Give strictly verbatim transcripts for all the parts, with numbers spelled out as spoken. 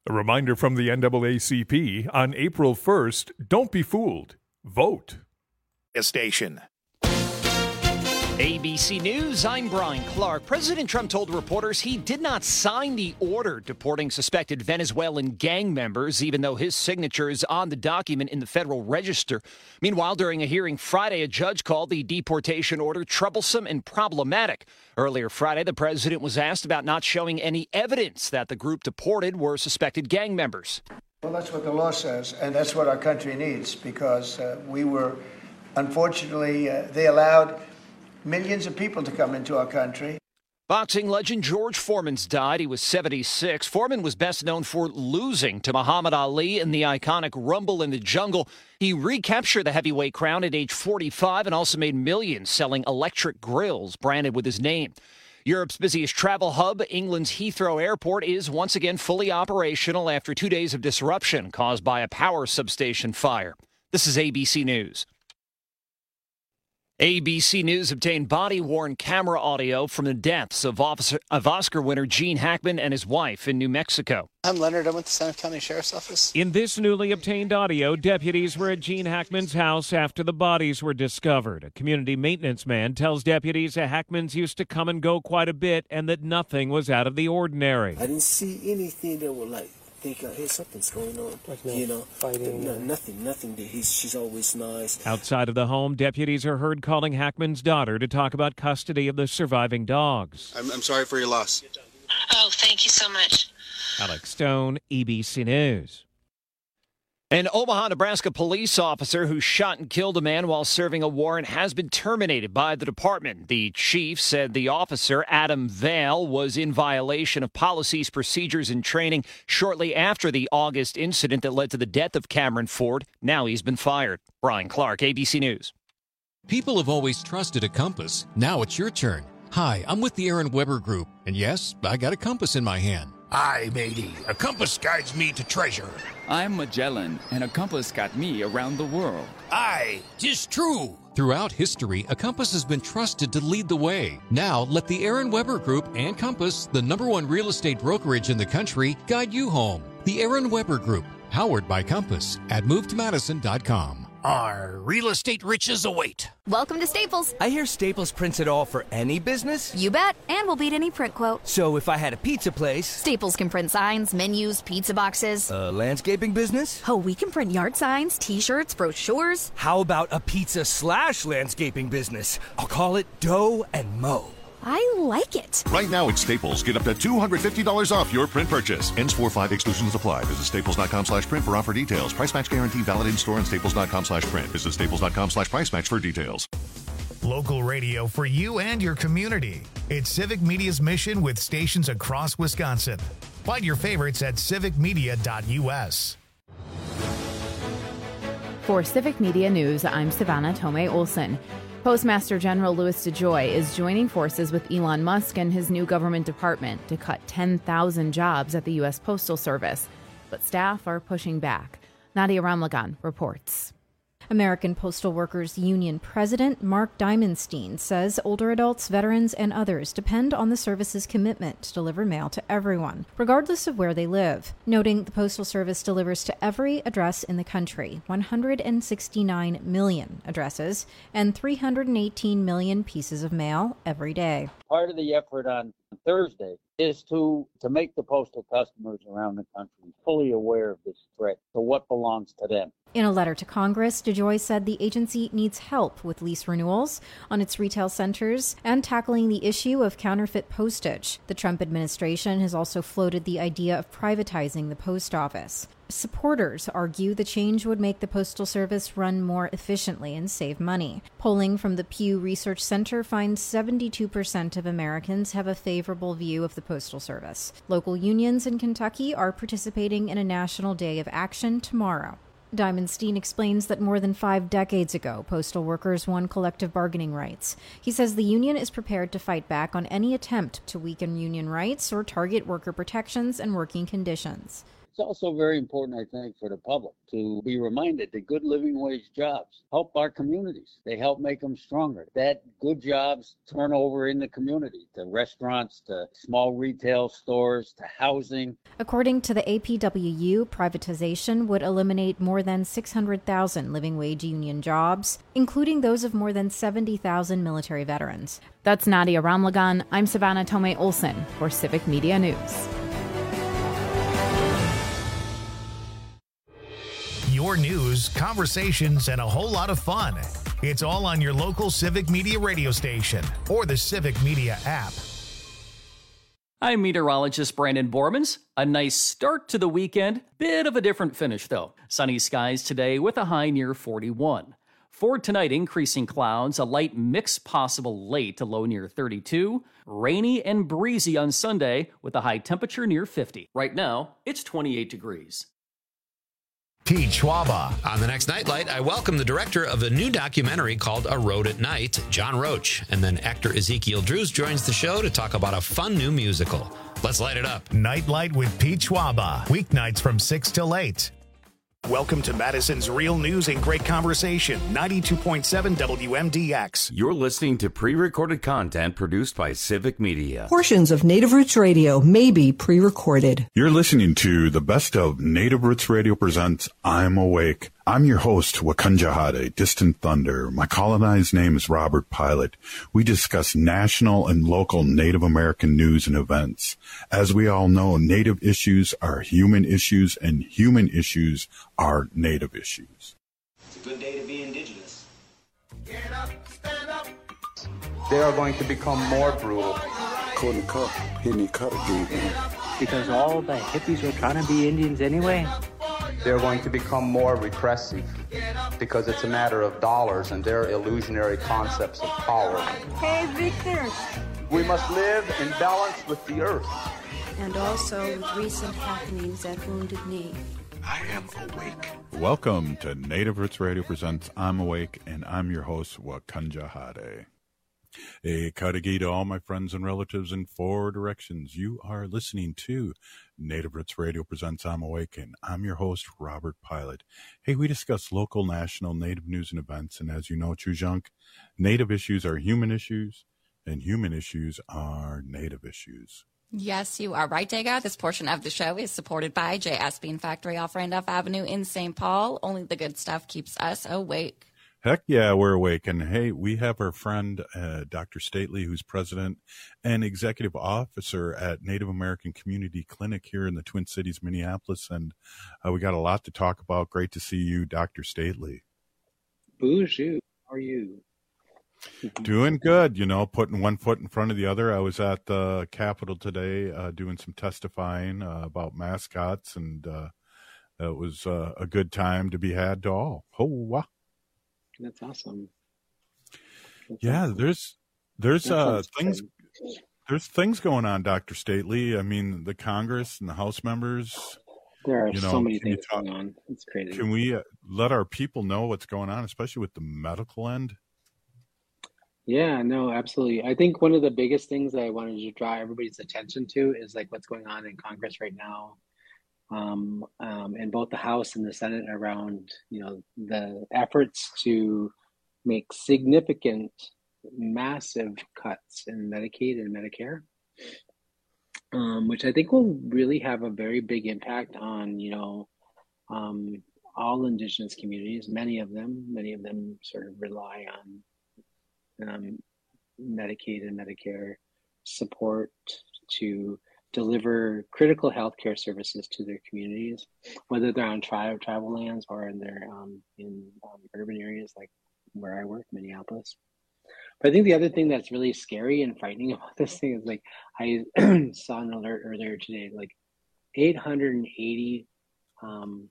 A reminder from the N double A C P on April first, don't be fooled. Vote. A station. A B C News, I'm Brian Clark. President Trump told reporters he did not sign the order deporting suspected Venezuelan gang members, even though his signature is on the document in the Federal Register. Meanwhile, during a hearing Friday, a judge called the deportation order troublesome and problematic. Earlier Friday, the president was asked about not showing any evidence that the group deported were suspected gang members. Well, that's what the law says, and that's what our country needs, because uh, we were, unfortunately, uh, they allowed millions of people to come into our country. Boxing legend George Foreman's died. He was seventy-six. Foreman was best known for losing to Muhammad Ali in the iconic Rumble in the Jungle. He recaptured the heavyweight crown at age forty-five and also made millions selling electric grills branded with his name. Europe's busiest travel hub, England's Heathrow Airport, is once again fully operational after two days of disruption caused by a power substation fire. This is A B C News. A B C News obtained body-worn camera audio from the deaths of, officer, of Oscar winner Gene Hackman and his wife in New Mexico. I'm Leonard. I'm with the Santa Fe County Sheriff's Office. In this newly obtained audio, deputies were at Gene Hackman's house after the bodies were discovered. A community maintenance man tells deputies that Hackmans used to come and go quite a bit and that nothing was out of the ordinary. I didn't see anything that would like think, uh, hey, something's going on. Like no you know, fighting. No, nothing, nothing. He's, she's always nice. Outside of the home, deputies are heard calling Hackman's daughter to talk about custody of the surviving dogs. I'm, I'm sorry for your loss. Oh, thank you so much. Alex Stone, A B C News. An Omaha, Nebraska police officer who shot and killed a man while serving a warrant has been terminated by the department. The chief said the officer, Adam Vale, was in violation of policies, procedures, and training shortly after the August incident that led to the death of Cameron Ford. Now he's been fired. Brian Clark, A B C News. People have always trusted a compass. Now it's your turn. Hi, I'm with the Aaron Weber Group, and yes, I got a compass in my hand. Aye, matey. A compass guides me to treasure. I'm Magellan, and a compass got me around the world. Aye, 'tis true. Throughout history, a compass has been trusted to lead the way. Now, let the Aaron Weber Group and Compass, the number one real estate brokerage in the country, guide you home. The Aaron Weber Group, powered by Compass, at move to madison dot com. Our real estate riches await. Welcome to Staples. I hear Staples prints it all for any business? You bet, and we'll beat any print quote. So if I had a pizza place... Staples can print signs, menus, pizza boxes. A landscaping business? Oh, we can print yard signs, t-shirts, brochures. How about a pizza slash landscaping business? I'll call it Dough and Mo. I like it. Right now at Staples, get up to two hundred fifty dollars off your print purchase. Ends four five, exclusions apply. Visit staples.com slash print for offer details. Price match guarantee valid in store and staples.com slash print. Visit staples.com slash price match for details. Local radio for you and your community. It's Civic Media's mission with stations across Wisconsin. Find your favorites at civic media dot u s. For Civic Media News, I'm Savannah Tomei Olson. Postmaster General Louis DeJoy is joining forces with Elon Musk and his new government department to cut ten thousand jobs at the U S Postal Service. But staff are pushing back. Nadia Ramlagan reports. American Postal Workers Union President Mark Diamondstein says older adults, veterans, and others depend on the service's commitment to deliver mail to everyone, regardless of where they live, noting the Postal Service delivers to every address in the country, one hundred sixty-nine million addresses, and three hundred eighteen million pieces of mail every day. Part of the effort on Thursday is to, to make the postal customers around the country fully aware of this threat, to what belongs to them. In a letter to Congress, DeJoy said the agency needs help with lease renewals on its retail centers and tackling the issue of counterfeit postage. The Trump administration has also floated the idea of privatizing the post office. Supporters argue the change would make the Postal Service run more efficiently and save money. Polling from the Pew Research Center finds seventy-two percent of Americans have a favorable view of the Postal Service. Local unions in Kentucky are participating in a national day of action tomorrow. Diamondstein explains that more than five decades ago, postal workers won collective bargaining rights. He says the union is prepared to fight back on any attempt to weaken union rights or target worker protections and working conditions. It's also very important, I think, for the public to be reminded that good living wage jobs help our communities. They help make them stronger. That good jobs turn over in the community to restaurants, to small retail stores, to housing. According to the A P W U, privatization would eliminate more than six hundred thousand living wage union jobs, including those of more than seventy thousand military veterans. That's Nadia Ramlagan. I'm Savannah Tomei Olson for Civic Media News. Your news, conversations, and a whole lot of fun. It's all on your local Civic Media radio station or the Civic Media app. I'm meteorologist Brandon Bormans. A nice start to the weekend. Bit of a different finish, though. Sunny skies today with a high near forty-one. For tonight, increasing clouds, a light mix possible late to low near thirty-two. Rainy and breezy on Sunday with a high temperature near fifty. Right now, it's twenty-eight degrees. Pete Schwaba. On the next Nightlight, I welcome the director of a new documentary called A Road at Night, John Roach. And then actor Ezekiel Drews joins the show to talk about a fun new musical. Let's light it up. Nightlight with Pete Schwaba. Weeknights from six till eight. Welcome to Madison's Real News and Great Conversation, ninety-two point seven W M D X. You're listening to pre-recorded content produced by Civic Media. Portions of Native Roots Radio may be pre-recorded. You're listening to the best of Native Roots Radio presents I'm Awake. I'm your host, Wakunjahade, Distant Thunder. My colonized name is Robert Pilot. We discuss national and local Native American news and events. As we all know, Native issues are human issues, and human issues are Native issues. It's a good day to be indigenous. Get up, stand up. They are going to become more brutal. Because all the hippies were trying to be Indians anyway. They're going to become more repressive because it's a matter of dollars and their illusionary concepts of power. Hey, Victor. We must live in balance with the earth. And also with recent happenings at Wounded Knee. I am awake. Welcome to Native Roots Radio presents I'm Awake, and I'm your host, Wakunjahade. A Kadagi to all my friends and relatives in four directions. You are listening to Native Roots Radio presents I'm Awake, and I'm your host, Robert Pilot. Hey, we discuss local, national, Native news and events, and as you know, Chujunk, Native issues are human issues, and human issues are Native issues. Yes, you are right, Dago. This portion of the show is supported by J S Bean Factory off Randolph Avenue in Saint Paul. Only the good stuff keeps us awake. Heck yeah, we're awake. And hey, we have our friend, uh, Doctor Stately, who's president and executive officer at Native American Community Clinic here in the Twin Cities, Minneapolis. And uh, we got a lot to talk about. Great to see you, Doctor Stately. Bonjour. How are you? Doing good, you know, putting one foot in front of the other. I was at the Capitol today uh, doing some testifying uh, about mascots, and uh, it was uh, a good time to be had to all. Oh, wow. That's awesome. That's yeah, awesome. there's there's that uh things fun. there's things going on, Doctor Stately. I mean, the Congress and the House members. There are you know, so many things talk, going on. It's crazy. Can we uh, let our people know what's going on, especially with the medical end? Yeah, no, absolutely. I think one of the biggest things that I wanted to draw everybody's attention to is like what's going on in Congress right now. Um, um, in both the House and the Senate around, you know, the efforts to make significant, massive cuts in Medicaid and Medicare, um, which I think will really have a very big impact on, you know, um, all Indigenous communities. Many of them, many of them sort of rely on um, Medicaid and Medicare support to deliver critical healthcare services to their communities, whether they're on tri- travel lands or in their um, in um, urban areas like where I work, Minneapolis. But I think the other thing that's really scary and frightening about this thing is like I saw an alert earlier today, like eight hundred eighty um,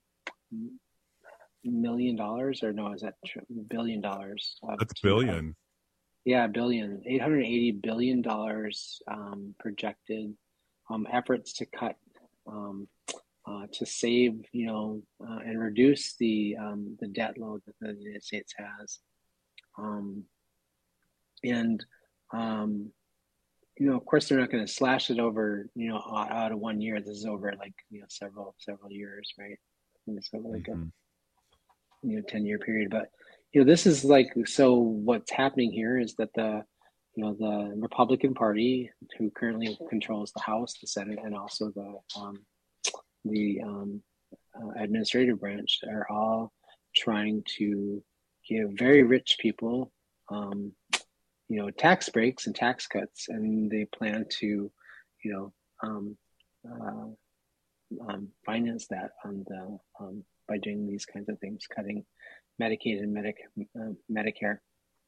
million dollars, or no, is that tr- billion dollars? That's billion. Uh, yeah, billion. eight hundred eighty billion dollars um, projected. Um, efforts to cut, um, uh, to save, you know, uh, and reduce the um, the debt load that the United States has, um, and um, you know, of course, they're not going to slash it over, you know, out, out of one year. This is over like, you know, several, several years, right? And it's like mm-hmm. a, you know, ten year period. But, you know, this is like, so what's happening here is that the, you know, the Republican Party, who currently controls the House, the Senate, and also the, um, the um, uh, administrative branch, are all trying to give very rich people, um, you know, tax breaks and tax cuts, and they plan to, you know, um, uh, um, finance that on the um, by doing these kinds of things, cutting Medicaid and Medic uh, Medicare.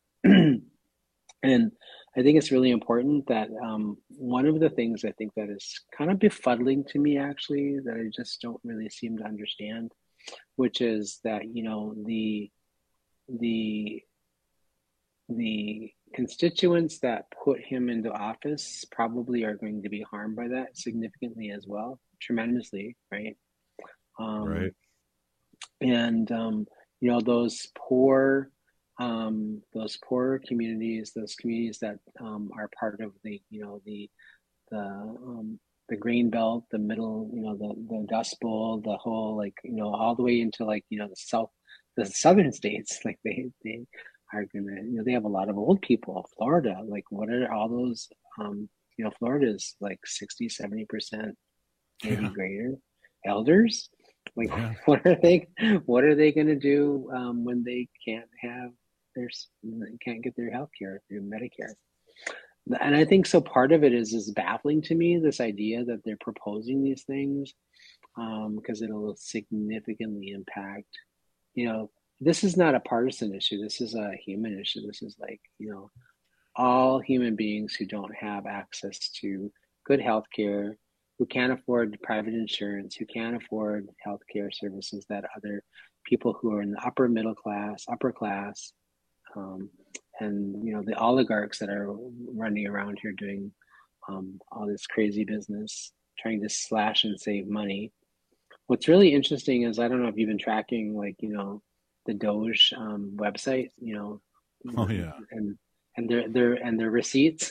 And I think it's really important that um, one of the things I think that is kind of befuddling to me, actually, that I just don't really seem to understand, which is that, you know, the the the constituents that put him into office probably are going to be harmed by that significantly as well, tremendously, right? Um, right. And, um, you know, those poor, um, those poor communities, those communities that um, are part of the, you know, the, the, um, the grain belt, the middle, you know, the, the Dust Bowl, the whole, like, you know, all the way into like, you know, the South, the southern states, like they, they, are gonna, you know, they have a lot of old people. Florida, like, what are all those? Um, you know, Florida is like sixty, seventy percent, maybe yeah. greater elders. Like, yeah. what are they? What are they gonna do um, when they can't have their, can't get their health care through Medicare? And I think so. Part of it is is baffling to me, this idea that they're proposing these things um, because it'll significantly impact, you know. This is not a partisan issue. This is a human issue. This is like, you know, all human beings who don't have access to good health care, who can't afford private insurance, who can't afford health care services that other people who are in the upper middle class, upper class, um, and, you know, the oligarchs that are running around here doing um, all this crazy business, trying to slash and save money. What's really interesting is, I don't know if you've been tracking, like, you know, the Doge um, website, you know, oh yeah, and and their their and their receipts.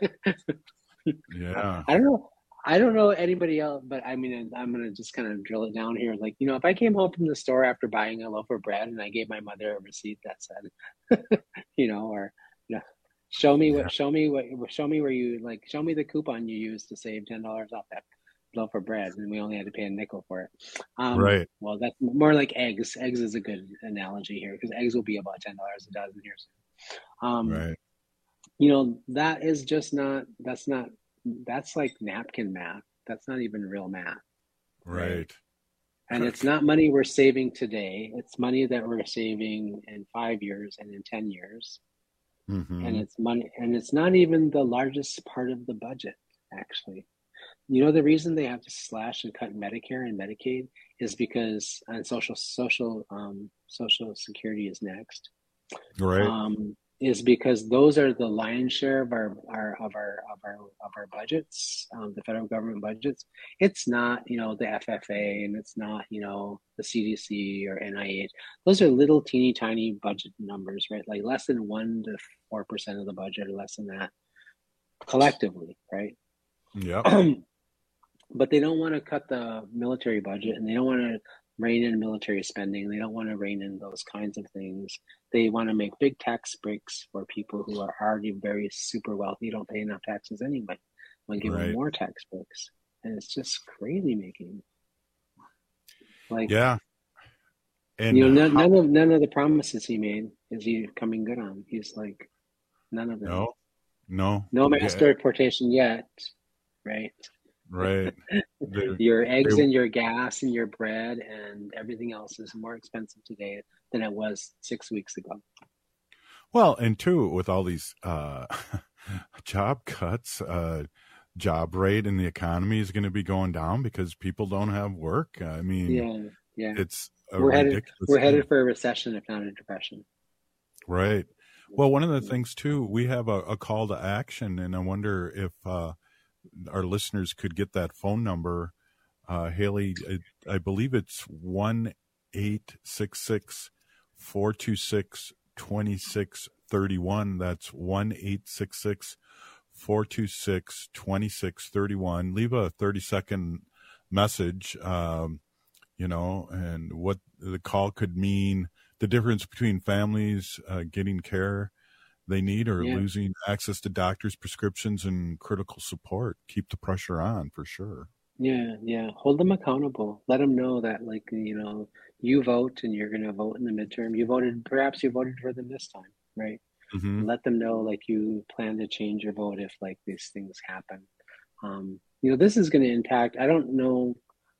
Yeah, I don't know. I don't know anybody else, but I mean, I'm gonna just kind of drill it down here. Like, you know, if I came home from the store after buying a loaf of bread and I gave my mother a receipt that said, you know, or you know, show me yeah. what, show me what, show me where you like, show me the coupon you used to save ten dollars off that loaf of bread, and we only had to pay a nickel for it. Um, right. Well, that's more like eggs. Eggs is a good analogy here, because eggs will be about ten dollars a dozen here soon. Um, right. You know, that is just not. That's not. That's like napkin math. That's not even real math. Right. right? And it's not money we're saving today. It's money that we're saving in five years and in ten years. Mm-hmm. And it's money, and it's not even the largest part of the budget, actually. You know, the reason they have to slash and cut Medicare and Medicaid is because, and social social um, social security is next, right? Um, is because those are the lion's share of our, our of our of our of our budgets, um, the federal government budgets. It's not, you know, the F F A, and it's not, you know, the C D C or N I H. Those are little teeny tiny budget numbers, right? Like less than one to four percent of the budget, or less than that, collectively, right? Yeah. But they don't want to cut the military budget, and they don't want to rein in military spending. They don't want to rein in those kinds of things. They want to make big tax breaks for people who are already very super wealthy, don't pay enough taxes anyway. Want to give right. them more tax breaks, and it's just crazy making. Like, yeah, and you know, none, none of none of the promises he made is he coming good on. He's like, none of them. No, no, no mass yeah. deportation yet, right? Right. The, your eggs they, and your gas and your bread and everything else is more expensive today than it was six weeks ago. Well, and two, with all these uh, job cuts, uh, job rate in the economy is going to be going down because people don't have work. I mean, yeah, yeah. It's a we're ridiculous headed we're thing. headed for a recession, if not a depression. Right. Well, one of the things too, we have a, a call to action, and I wonder if uh, our listeners could get that phone number. Uh, Haley, I, I believe it's one eight six six, four two six, two six three one. That's one eight six six, four two six, two six three one. Leave a thirty-second message, um, you know, and what the call could mean, the difference between families uh, getting care they need or Yeah. losing access to doctors' prescriptions and critical support. Keep the pressure on for sure. Yeah, yeah. Hold them accountable. Let them know that, like, you know, you vote and you're going to vote in the midterm. You voted, perhaps you voted for them this time, right? Mm-hmm. Let them know, like, you plan to change your vote if, like, these things happen. Um, you know, this is going to impact, I don't know,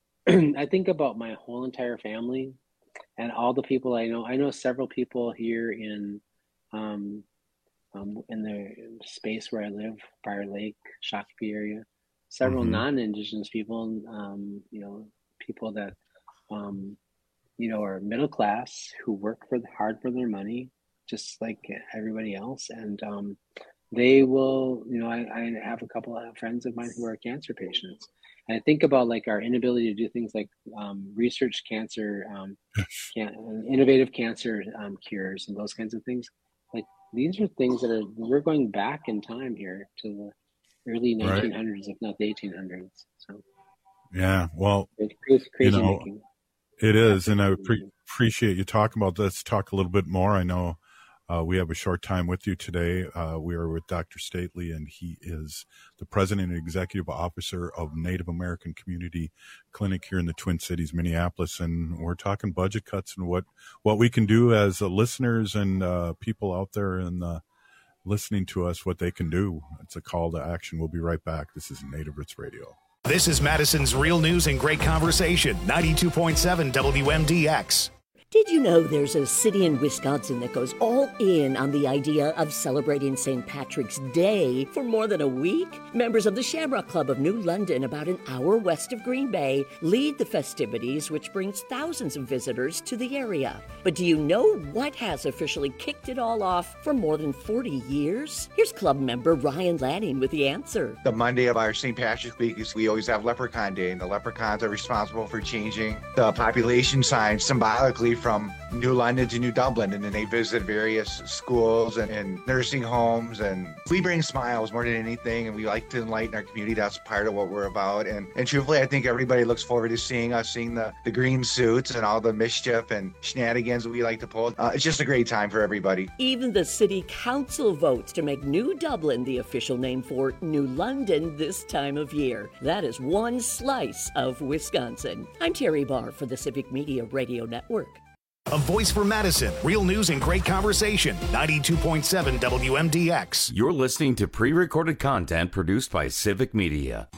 I think about my whole entire family and all the people I know. I know several people here in, um, um, in the space where I live, Briar Lake, Shakopee area. Several Mhm. non-Indigenous people, um, you know, people that, um, you know, are middle class who work for hard for their money, just like everybody else. And um, they will, you know, I, I have a couple of friends of mine who are cancer patients. And I think about like our inability to do things like um, research cancer, um, can, innovative cancer um, cures and those kinds of things. Like these are things that are, we're going back in time here to the early nineteen hundreds, right. If not the eighteen hundreds. So yeah, well, it's crazy, crazy you know, making. It is, and I pre- appreciate you talking about this. Talk a little bit more. I know uh, we have a short time with you today. Uh, we are with Doctor Stately, and he is the president and executive officer of Native American Community Clinic here in the Twin Cities, Minneapolis. And we're talking budget cuts and what, what we can do as uh, listeners and uh, people out there and uh, listening to us, what they can do. It's a call to action. We'll be right back. This is Native Roots Radio. This is Madison's Real News and Great Conversation, ninety-two point seven W M D X. Did you know there's a city in Wisconsin that goes all in on the idea of celebrating Saint Patrick's Day for more than a week? Members of the Shamrock Club of New London, about an hour west of Green Bay, lead the festivities, which brings thousands of visitors to the area. But do you know what has officially kicked it all off for more than forty years? Here's club member Ryan Lanning with the answer. The Monday of our Saint Patrick's Week is we always have Leprechaun Day, and the leprechauns are responsible for changing the population sign symbolically from New London to New Dublin, and then they visit various schools and, and nursing homes, and we bring smiles more than anything, and we like to enlighten our community. That's part of what we're about, and, and truthfully, I think everybody looks forward to seeing us, seeing the, the green suits and all the mischief and shenanigans that we like to pull. Uh, it's just a great time for everybody. Even the city council votes to make New Dublin the official name for New London this time of year. That is one slice of Wisconsin. I'm Terry Barr for the Civic Media Radio Network. A voice for Madison. Real news and great conversation. ninety-two point seven W M D X. You're listening to pre-recorded content produced by Civic Media.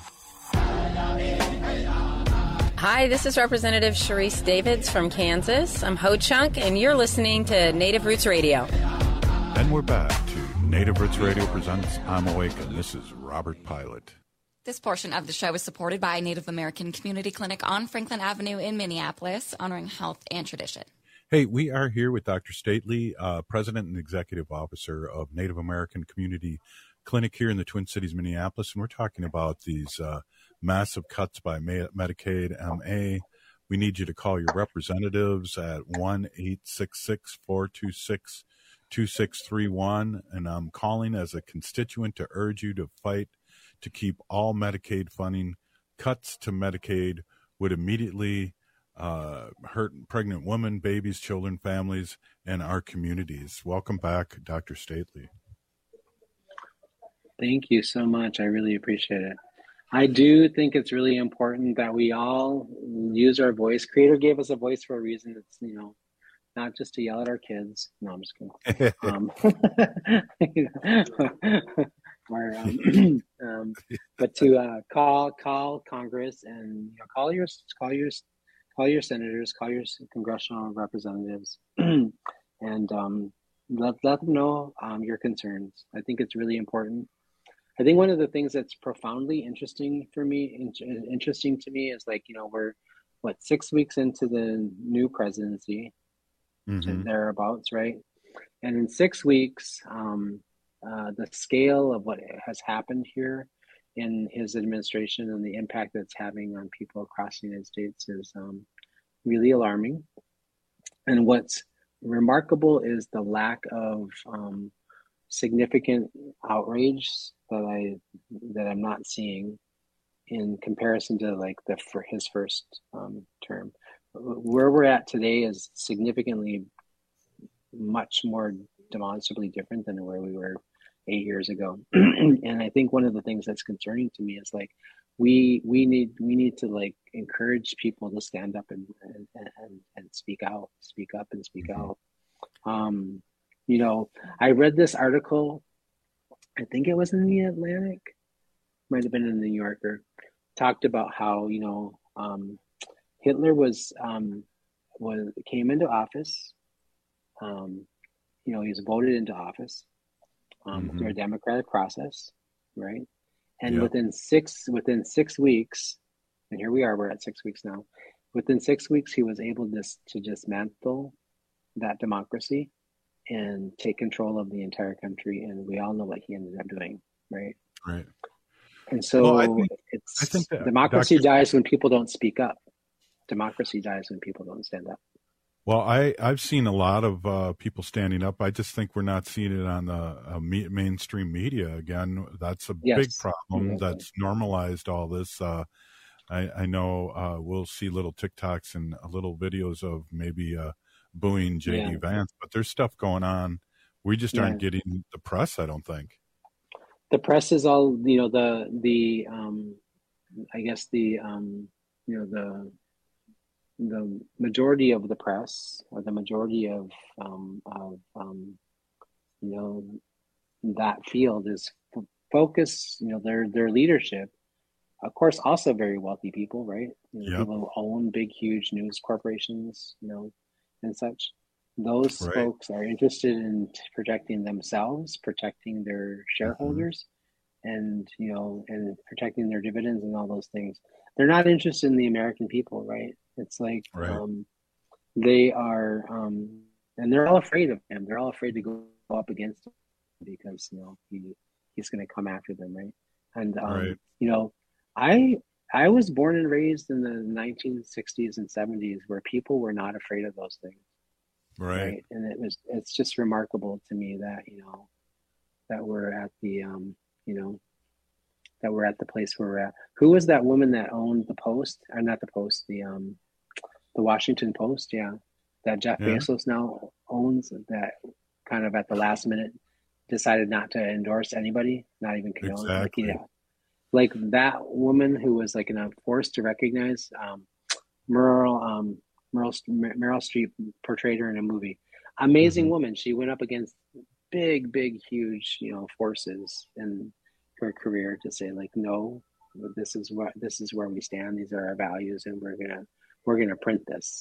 Hi, this is Representative Sharice Davids from Kansas. I'm Ho Chunk, and you're listening to Native Roots Radio. And we're back to Native Roots Radio presents I'm Awake, and this is Robert Pilot. This portion of the show is supported by Native American Community Clinic on Franklin Avenue in Minneapolis, honoring health and tradition. Hey, we are here with Doctor Stately, uh, President and Executive Officer of Native American Community Clinic here in the Twin Cities, Minneapolis, and we're talking about these uh, massive cuts by Medicaid M A. We need you to call your representatives at one eight six six, four two six, two six three one, and I'm calling as a constituent to urge you to fight to keep all Medicaid funding. Cuts to Medicaid would immediately uh, hurt pregnant women, babies, children, families, and our communities. Welcome back, Doctor Stately. Thank you so much. I really appreciate it. I do think it's really important that we all use our voice. Creator gave us a voice for a reason. It's, you know, not just to yell at our kids. No, I'm just kidding. um, or, um, um, but to uh, call call Congress and you know, call your call your call your senators, call your congressional representatives, and um, let let them know um, your concerns. I think it's really important. I think one of the things that's profoundly interesting for me, in, interesting to me, is like you know we're what six weeks into the new presidency, mm-hmm. thereabouts, right? And in six weeks. Um, Uh, the scale of what has happened here in his administration and the impact that's having on people across the United States is um, really alarming. And what's remarkable is the lack of um, significant outrage that I that I'm not seeing in comparison to like the for his first um, term. Where we're at today is significantly much more demonstrably different than where we were eight years ago. And I think one of the things that's concerning to me is like we we need we need to like encourage people to stand up and and and, and speak out, speak up and speak mm-hmm. out. Um, you know, I read this article, I think it was in the Atlantic, might have been in the New Yorker, talked about how, you know, um, Hitler was um, was came into office. Um, you know, he was voted into office um, mm-hmm. through a democratic process, right? And yeah. within six within six weeks, and here we are, we're at six weeks now. Within six weeks, he was able to to dismantle that democracy and take control of the entire country. And we all know what he ended up doing, right? Right. And so well, I think, it's I think that democracy Doctor dies when people don't speak up. Democracy dies when people don't stand up. Well, I, I've seen a lot of uh, people standing up. I just think we're not seeing it on the uh, me- mainstream media again. That's a yes. big problem. Exactly. That's normalized all this. Uh, I, I know uh, we'll see little TikToks and little videos of maybe uh, booing J D yeah. Vance, but there's stuff going on. We just yeah. aren't getting the press, I don't think. The press is all, you know, the, the um, I guess the, um, you know, the, the majority of the press or the majority of, um, of um, you know, that field is f- focused, you know, their, their leadership, of course, also very wealthy people, right? You know, yep. People who own big, huge news corporations, you know, and such. Those right. folks are interested in protecting themselves, protecting their shareholders, mm-hmm. and, you know, and protecting their dividends and all those things. They're not interested in the American people, right? It's like right. um, they are, um, and they're all afraid of him. They're all afraid to go up against him because, you know, he he's going to come after them, right? And, um, right. you know, I I was born and raised in the nineteen sixties and seventies where people were not afraid of those things. Right. right. And it was, it's just remarkable to me that, you know, that we're at the, um, you know, that we're at the place where we're at. Who was that woman that owned the Post? Or not the Post, the, um, the Washington Post. Yeah. That Jeff yeah. Bezos now owns, that kind of at the last minute decided not to endorse anybody, not even condone. Exactly. Like, yeah. like that woman who was like in a forced to recognize, um, Merle, um, Meryl, Meryl Streep portrayed her in a movie. Amazing mm-hmm. woman. She went up against big, big, huge, you know, forces in her career to say like, no, this is what, this is where we stand. These are our values, and we're gonna, we're gonna print this,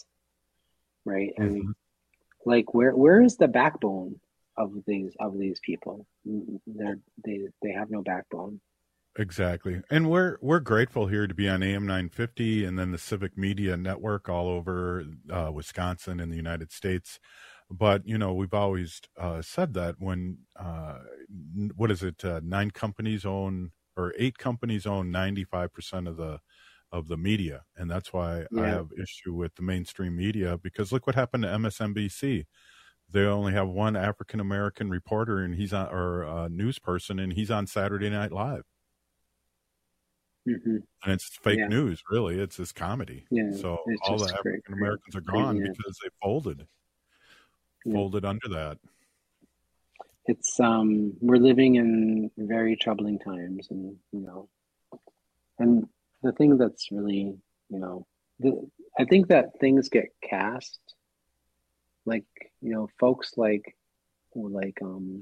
right? Mm-hmm. And like, where, where is the backbone of these, of these people? They're, they, they have no backbone. Exactly. And we're we're grateful here to be on A M nine fifty and then the Civic Media Network all over uh, Wisconsin and the United States. But, you know, we've always uh, said that when, uh, what is it, uh, nine companies own, or eight companies own ninety-five percent of the of the media. And that's why yeah. I have issue with the mainstream media, because look what happened to M S N B C. They only have one African-American reporter, and he's on, or a news person, and he's on Saturday Night Live. Mm-hmm. And it's fake yeah. news, really. It's this comedy. Yeah, so all the African Americans are gone yeah. because they folded, yeah. folded under that. It's um, we're living in very troubling times, and you know, and the thing that's really, you know, the, I think that things get cast, like you know, folks like, like um.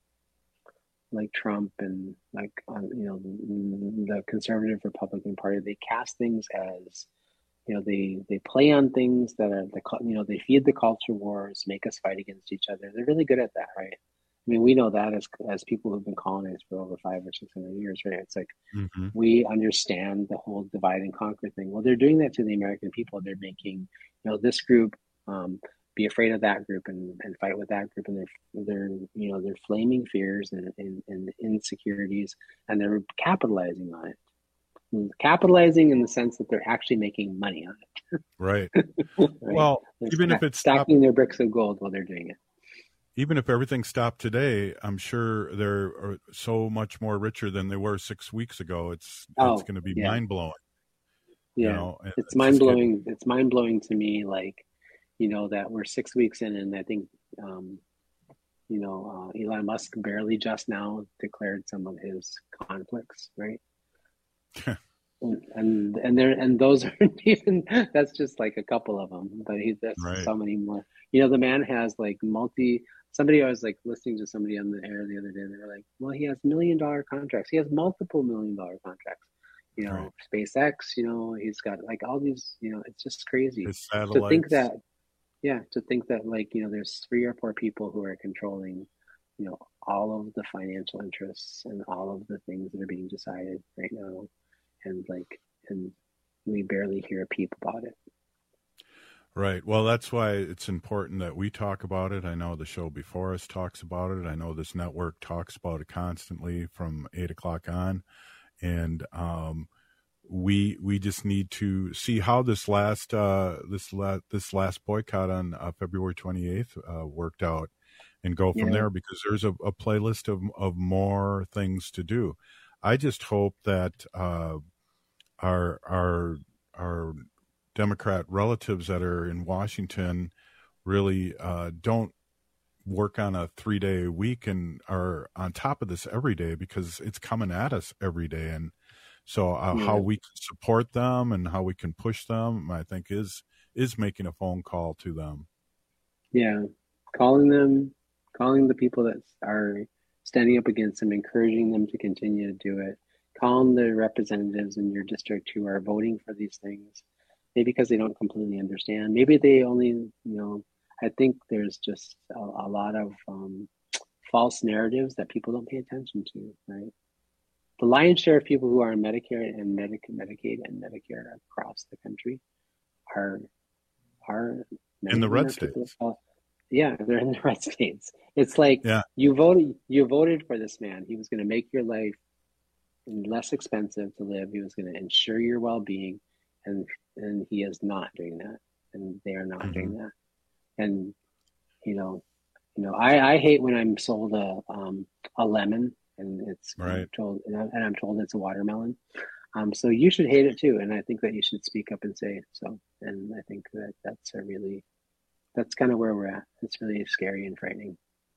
like Trump and like, uh, you know, the conservative Republican Party, they cast things as, you know, they, they play on things that are, the you know, they feed the culture wars, make us fight against each other. They're really good at that, right? I mean, we know that as as people who've been colonized for over five or six hundred years, right? It's like, mm-hmm. we understand the whole divide and conquer thing. Well, they're doing that to the American people. They're making, you know, this group, um, be afraid of that group and, and fight with that group, and they're they're you know they're flaming fears and, and, and insecurities, and they're capitalizing on it. And capitalizing in the sense that they're actually making money on it. Right. right? Well, they're even st- if it's stacking not... their bricks of gold while they're doing it. even if everything stopped today, I'm sure they're so much more richer than they were six weeks ago. It's Oh, it's going to be yeah. mind blowing. Yeah, You know, and it's it's mind just getting- blowing. It's mind blowing to me, like, you know, that we're six weeks in, and I think, um, you know, uh, Elon Musk barely just now declared some of his conflicts, right? and and and there and those aren't even. That's just like a couple of them, but he there's Right. so many more. You know, the man has like multi. Somebody I was like listening to somebody on the air the other day. They were like, "Well, he has million dollar contracts. He has multiple million dollar contracts." You know, Right. SpaceX, you know, he's got like all these, you know, it's just crazy His to think satellites. that, yeah, to think that like, you know, there's three or four people who are controlling, you know, all of the financial interests and all of the things that are being decided right now. And like, and we barely hear a peep about it. Right. Well, that's why it's important that we talk about it. I know the show before us talks about it. I know this network talks about it constantly from eight o'clock on. And um, we we just need to see how this last uh, this la- this last boycott on uh, February twenty-eighth uh, worked out, and go from Yeah. there, because there's a, a playlist of of more things to do. I just hope that uh, our our our Democrat relatives that are in Washington really uh, don't work on a three day week and are on top of this every day, because it's coming at us every day. And so uh, Yeah. how we can support them and how we can push them, I think is, is making a phone call to them. Yeah. Calling them, calling the people that are standing up against them, encouraging them to continue to do it. Calling the representatives in your district who are voting for these things, maybe because they don't completely understand. Maybe they only, you know, I think there's just a, a lot of um, false narratives that people don't pay attention to, right? The lion's share of people who are in Medicare and Medic- Medicaid and Medicare across the country are are In the red are people states. that fall- yeah, they're in the red states. It's like Yeah. you voted you voted for this man. He was going to make your life less expensive to live. He was going to ensure your well-being, and and he is not doing that, and they are not Mhm. doing that. And you know, you know, I, I hate when I'm sold a um a lemon and it's Right. told and, I, and I'm told it's a watermelon. Um, so you should hate it too, and I think that you should speak up and say it. So, and I think that that's a really that's kind of where we're at. It's really scary and frightening.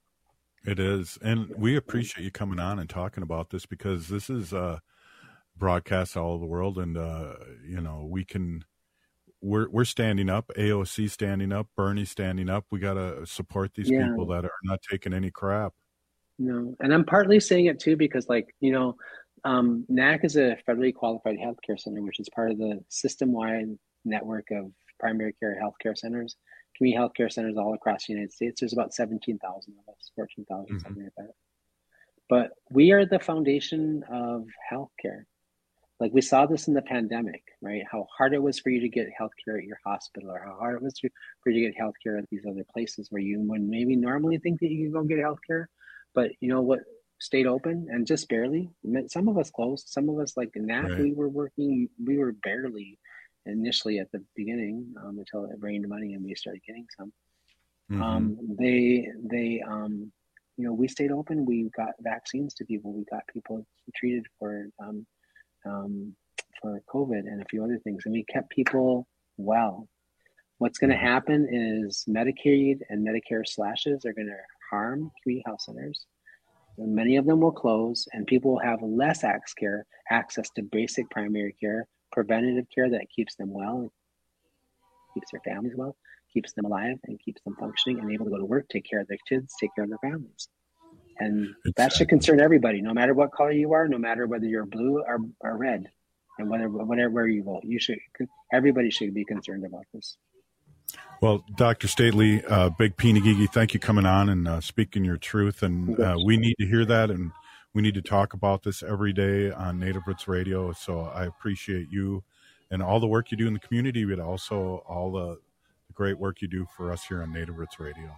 It is. And we appreciate you coming on and talking about this, because this is uh, broadcast all over the world. And, uh, you know, we can, we're, we're standing up, A O C standing up, Bernie standing up. We got to support these Yeah. people that are not taking any crap. No, and I'm partly saying it too because, like, you know, um, N A C is a federally qualified healthcare center, which is part of the system-wide network of primary care healthcare centers, community healthcare centers all across the United States. There's about seventeen thousand of us, fourteen thousand, Mhm. something like that. But we are the foundation of healthcare. Like, we saw this in the pandemic, right? How hard it was for you to get healthcare at your hospital, or how hard it was to, for you to get healthcare at these other places where you would maybe normally think that you could go get healthcare. But you know what? Stayed open, and just barely. Some of us closed. Some of us, like in that, Right. we were working. We were barely initially at the beginning um, until it rained money and we started getting some. Mhm. Um, they, they, um, you know, we stayed open. We got vaccines to people. We got people treated for um, um, for COVID and a few other things, and we kept people well. What's going to happen is Medicaid and Medicare slashes are going to harm community health centers. And many of them will close, and people will have less access care, access to basic primary care, preventative care that keeps them well, keeps their families well, keeps them alive, and keeps them functioning and able to go to work, take care of their kids, take care of their families. And that should concern everybody, no matter what color you are, no matter whether you're blue or, or red, and whether whatever where you vote. You should. Everybody should be concerned about this. Well, Doctor Stately, uh, Big Peenagigi, thank you coming on and uh, speaking your truth. And uh, we need to hear that, and we need to talk about this every day on Native Roots Radio. So I appreciate you and all the work you do in the community, but also all the, the great work you do for us here on Native Roots Radio.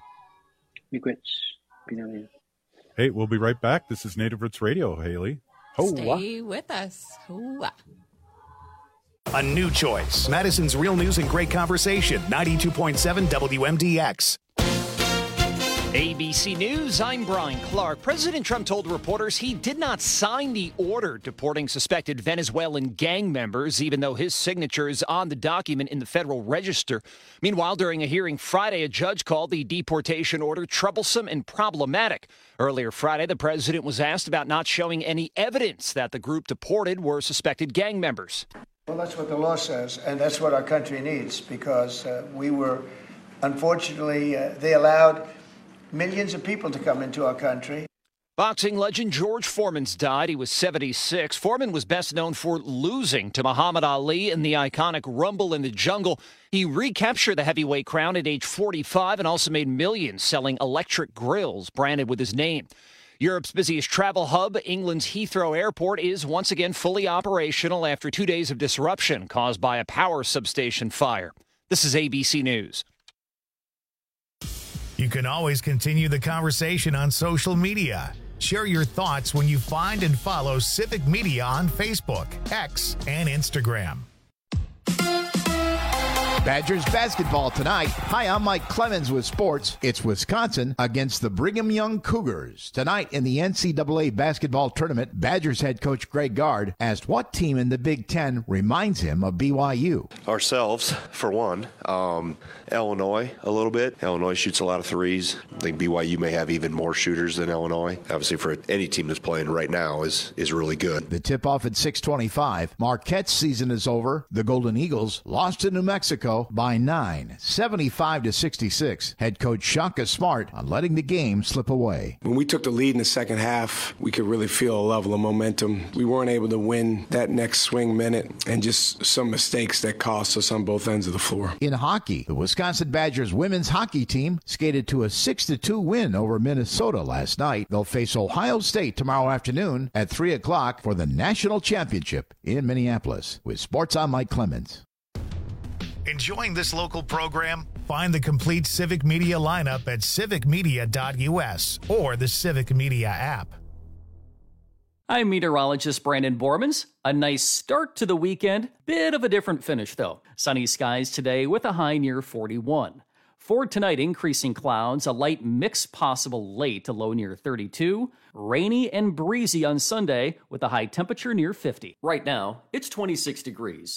Hey, we'll be right back. This is Native Roots Radio, Haley. Ho-wah. Stay with us. Ho-wah. A new choice. Madison's Real News and Great Conversation. ninety-two point seven W M D X. A B C News, I'm Brian Clark. President Trump told reporters he did not sign the order deporting suspected Venezuelan gang members, even though his signature is on the document in the Federal Register. Meanwhile, during a hearing Friday, a judge called the deportation order troublesome and problematic. Earlier Friday, the president was asked about not showing any evidence that the group deported were suspected gang members. Well, that's what the law says, and that's what our country needs, because uh, we were, unfortunately, uh, they allowed millions of people to come into our country. Boxing legend George Foreman's died. He was seventy-six. Foreman was best known for losing to Muhammad Ali in the iconic Rumble in the Jungle. He recaptured the heavyweight crown at age forty-five and also made millions selling electric grills branded with his name. Europe's busiest travel hub, England's Heathrow Airport, is once again fully operational after two days of disruption caused by a power substation fire. This is A B C News. You can always continue the conversation on social media. Share your thoughts when you find and follow Civic Media on Facebook, X, and Instagram. Badgers basketball tonight. Hi, I'm Mike Clemens with sports. It's Wisconsin against the Brigham Young Cougars. Tonight in the N C double A basketball tournament, Badgers head coach Greg Gard asked what team in the Big Ten reminds him of B Y U. Ourselves, for one. Um, Illinois, a little bit. Illinois shoots a lot of threes. I think B Y U may have even more shooters than Illinois. Obviously, for any team that's playing right now is, is really good. The tip-off at six twenty-five. Marquette's season is over. The Golden Eagles lost to New Mexico by nine, seventy-five to sixty-six. Head coach Shaka Smart on letting the game slip away. When we took the lead in the second half, we could really feel a level of momentum. We weren't able to win that next swing minute, and just some mistakes that cost us on both ends of the floor. In hockey, the Wisconsin Badgers women's hockey team skated to a six to two win over Minnesota last night. They'll face Ohio State tomorrow afternoon at three o'clock for the national championship in Minneapolis. With sports, I'm Mike Clemens. Enjoying this local program? Find the complete Civic Media lineup at civic media dot u s or the Civic Media app. I'm meteorologist Brandon Bormans. A nice start to the weekend. Bit of a different finish, though. Sunny skies today with a high near forty-one. For tonight, increasing clouds, a light mix possible late to low near thirty-two. Rainy and breezy on Sunday with a high temperature near fifty. Right now, it's twenty-six degrees.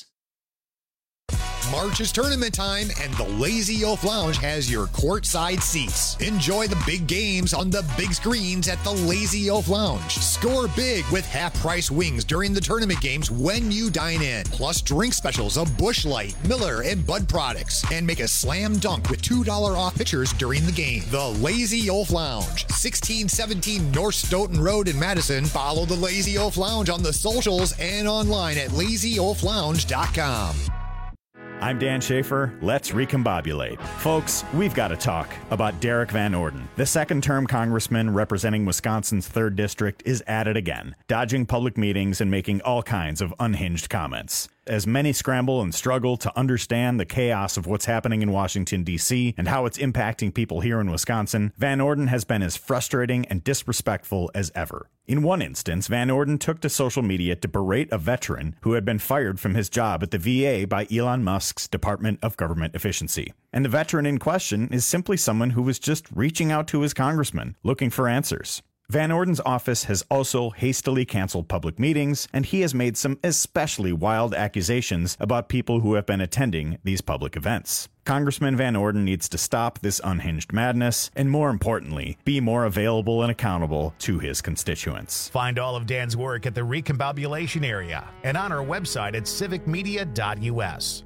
March is tournament time, and the Lazy Oaf Lounge has your courtside seats. Enjoy the big games on the big screens at the Lazy Oaf Lounge. Score big with half-price wings during the tournament games when you dine in. Plus drink specials of Busch Light, Miller, and Bud products. And make a slam dunk with two dollars off pitchers during the game. The Lazy Oaf Lounge, sixteen seventeen North Stoughton Road in Madison. Follow the Lazy Oaf Lounge on the socials and online at lazy oaf lounge dot com. I'm Dan Schaefer. Let's recombobulate. Folks, we've got to talk about Derek Van Orden. The second-term congressman representing Wisconsin's third District is at it again, dodging public meetings and making all kinds of unhinged comments. As many scramble and struggle to understand the chaos of what's happening in Washington, D C and how it's impacting people here in Wisconsin, Van Orden has been as frustrating and disrespectful as ever. In one instance, Van Orden took to social media to berate a veteran who had been fired from his job at the V A by Elon Musk's Department of Government Efficiency. And the veteran in question is simply someone who was just reaching out to his congressman, looking for answers. Van Orden's office has also hastily canceled public meetings, and he has made some especially wild accusations about people who have been attending these public events. Congressman Van Orden needs to stop this unhinged madness, and more importantly, be more available and accountable to his constituents. Find all of Dan's work at the Recombobulation area and on our website at civic media dot u s.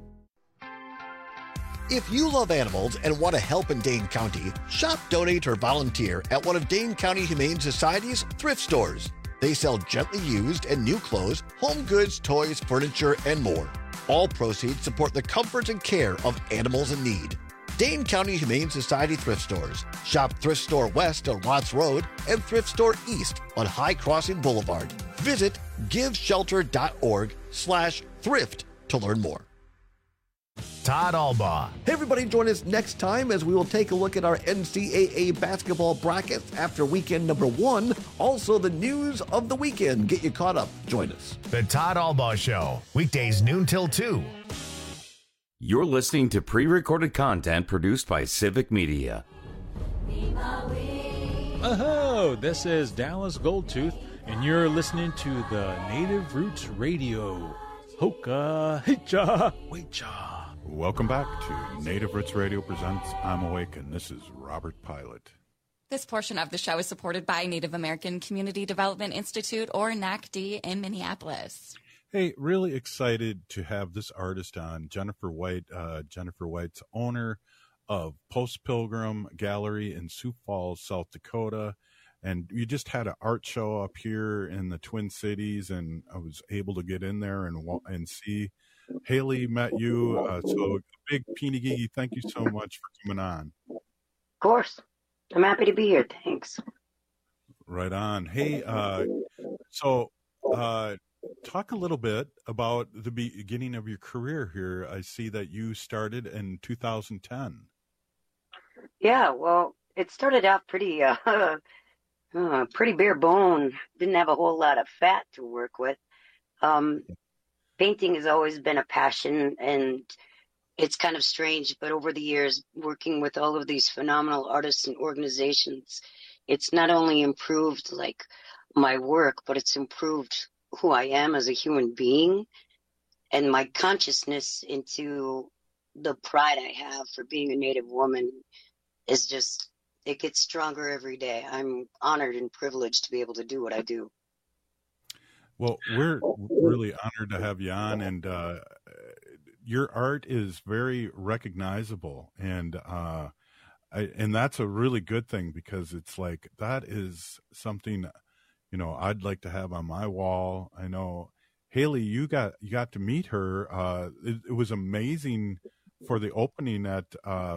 If you love animals and want to help in Dane County, shop, donate, or volunteer at one of Dane County Humane Society's thrift stores. They sell gently used and new clothes, home goods, toys, furniture, and more. All proceeds support the comfort and care of animals in need. Dane County Humane Society thrift stores. Shop Thrift Store West on Watts Road and Thrift Store East on High Crossing Boulevard. Visit giveshelter.org slash thrift to learn more. Todd Albaugh. Hey everybody, join us next time as we will take a look at our N C double A basketball brackets after weekend number one. Also the news of the weekend. Get you caught up. Join us. The Todd Albaugh Show, weekdays noon till two. You're listening to pre-recorded content produced by Civic Media. Be my Oh, this is Dallas Goldtooth, and you're listening to the Native Roots Radio. Hoka, hicha, wecha. Welcome back to Native Roots Radio presents I'm Awake, and this is Robert Pilot. This portion of the show is supported by Native American Community Development Institute, or N A C D, in Minneapolis. Hey, really excited to have this artist on, Jennifer White. Uh, Jennifer White's owner of Post Pilgrim Gallery in Sioux Falls, South Dakota. And you just had an art show up here in the Twin Cities, and I was able to get in there and and see. Haley met you. Uh, so big Peeny Gigi, thank you so much for coming on. Of course. I'm happy to be here. Thanks. Right on. Hey, uh, so uh, talk a little bit about the beginning of your career here. I see that you started in two thousand ten. Yeah, well, it started out pretty, uh, uh, pretty bare bone. Didn't have a whole lot of fat to work with. Um, painting has always been a passion, and it's kind of strange, but over the years, working with all of these phenomenal artists and organizations, it's not only improved like my work, but it's improved who I am as a human being and my consciousness into the pride I have for being a Native woman is just, it gets stronger every day. I'm honored and privileged to be able to do what I do. Well, we're really honored to have you on, and uh, your art is very recognizable, and uh, I, and that's a really good thing, because it's like that is something, you know, I'd like to have on my wall. I know, Haley, you got you got to meet her. Uh, it, it was amazing for the opening at uh,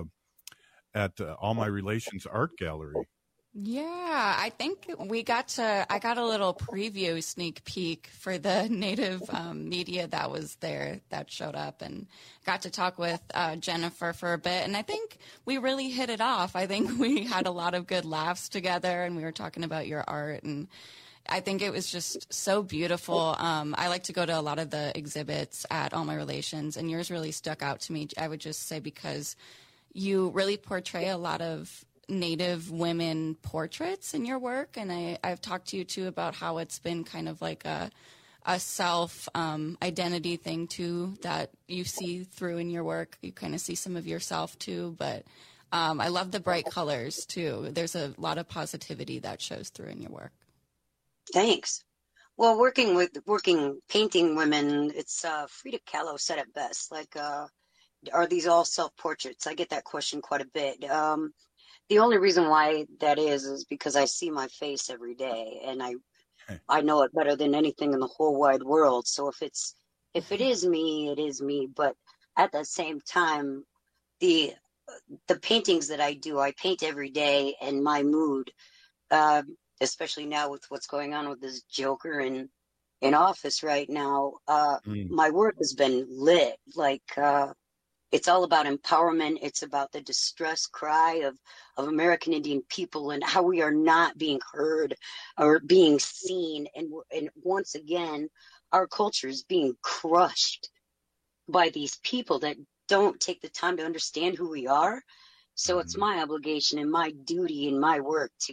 at uh, All My Relations Art Gallery. Yeah, I think we got to, I got a little preview sneak peek for the Native um, media that was there, that showed up, and got to talk with uh, Jennifer for a bit. And I think we really hit it off. I think we had a lot of good laughs together, and we were talking about your art, and I think it was just so beautiful. Um, I like to go to a lot of the exhibits at All My Relations, and yours really stuck out to me, I would just say, because you really portray a lot of Native women portraits in your work, and I, I've talked to you too about how it's been kind of like a a self um, identity thing too that you see through in your work. You kind of see some of yourself too, but um, I love the bright colors too. There's a lot of positivity that shows through in your work. Thanks. Well, working with working painting women, it's uh, Frida Kahlo said it best. Like, uh, are these all self portraits? I get that question quite a bit. Um, The only reason why that is is because I see my face every day, and I I know it better than anything in the whole wide world. So if it's if it is me, it is me. But at the same time, the the paintings that I do, I paint every day, and my mood, uh, especially now with what's going on with this Joker in in office right now, uh, mm. my work has been lit. Like. Uh, It's all about empowerment. It's about the distress cry of, of American Indian people and how we are not being heard or being seen. And, and once again, our culture is being crushed by these people that don't take the time to understand who we are. So mm-hmm. it's my obligation and my duty and my work to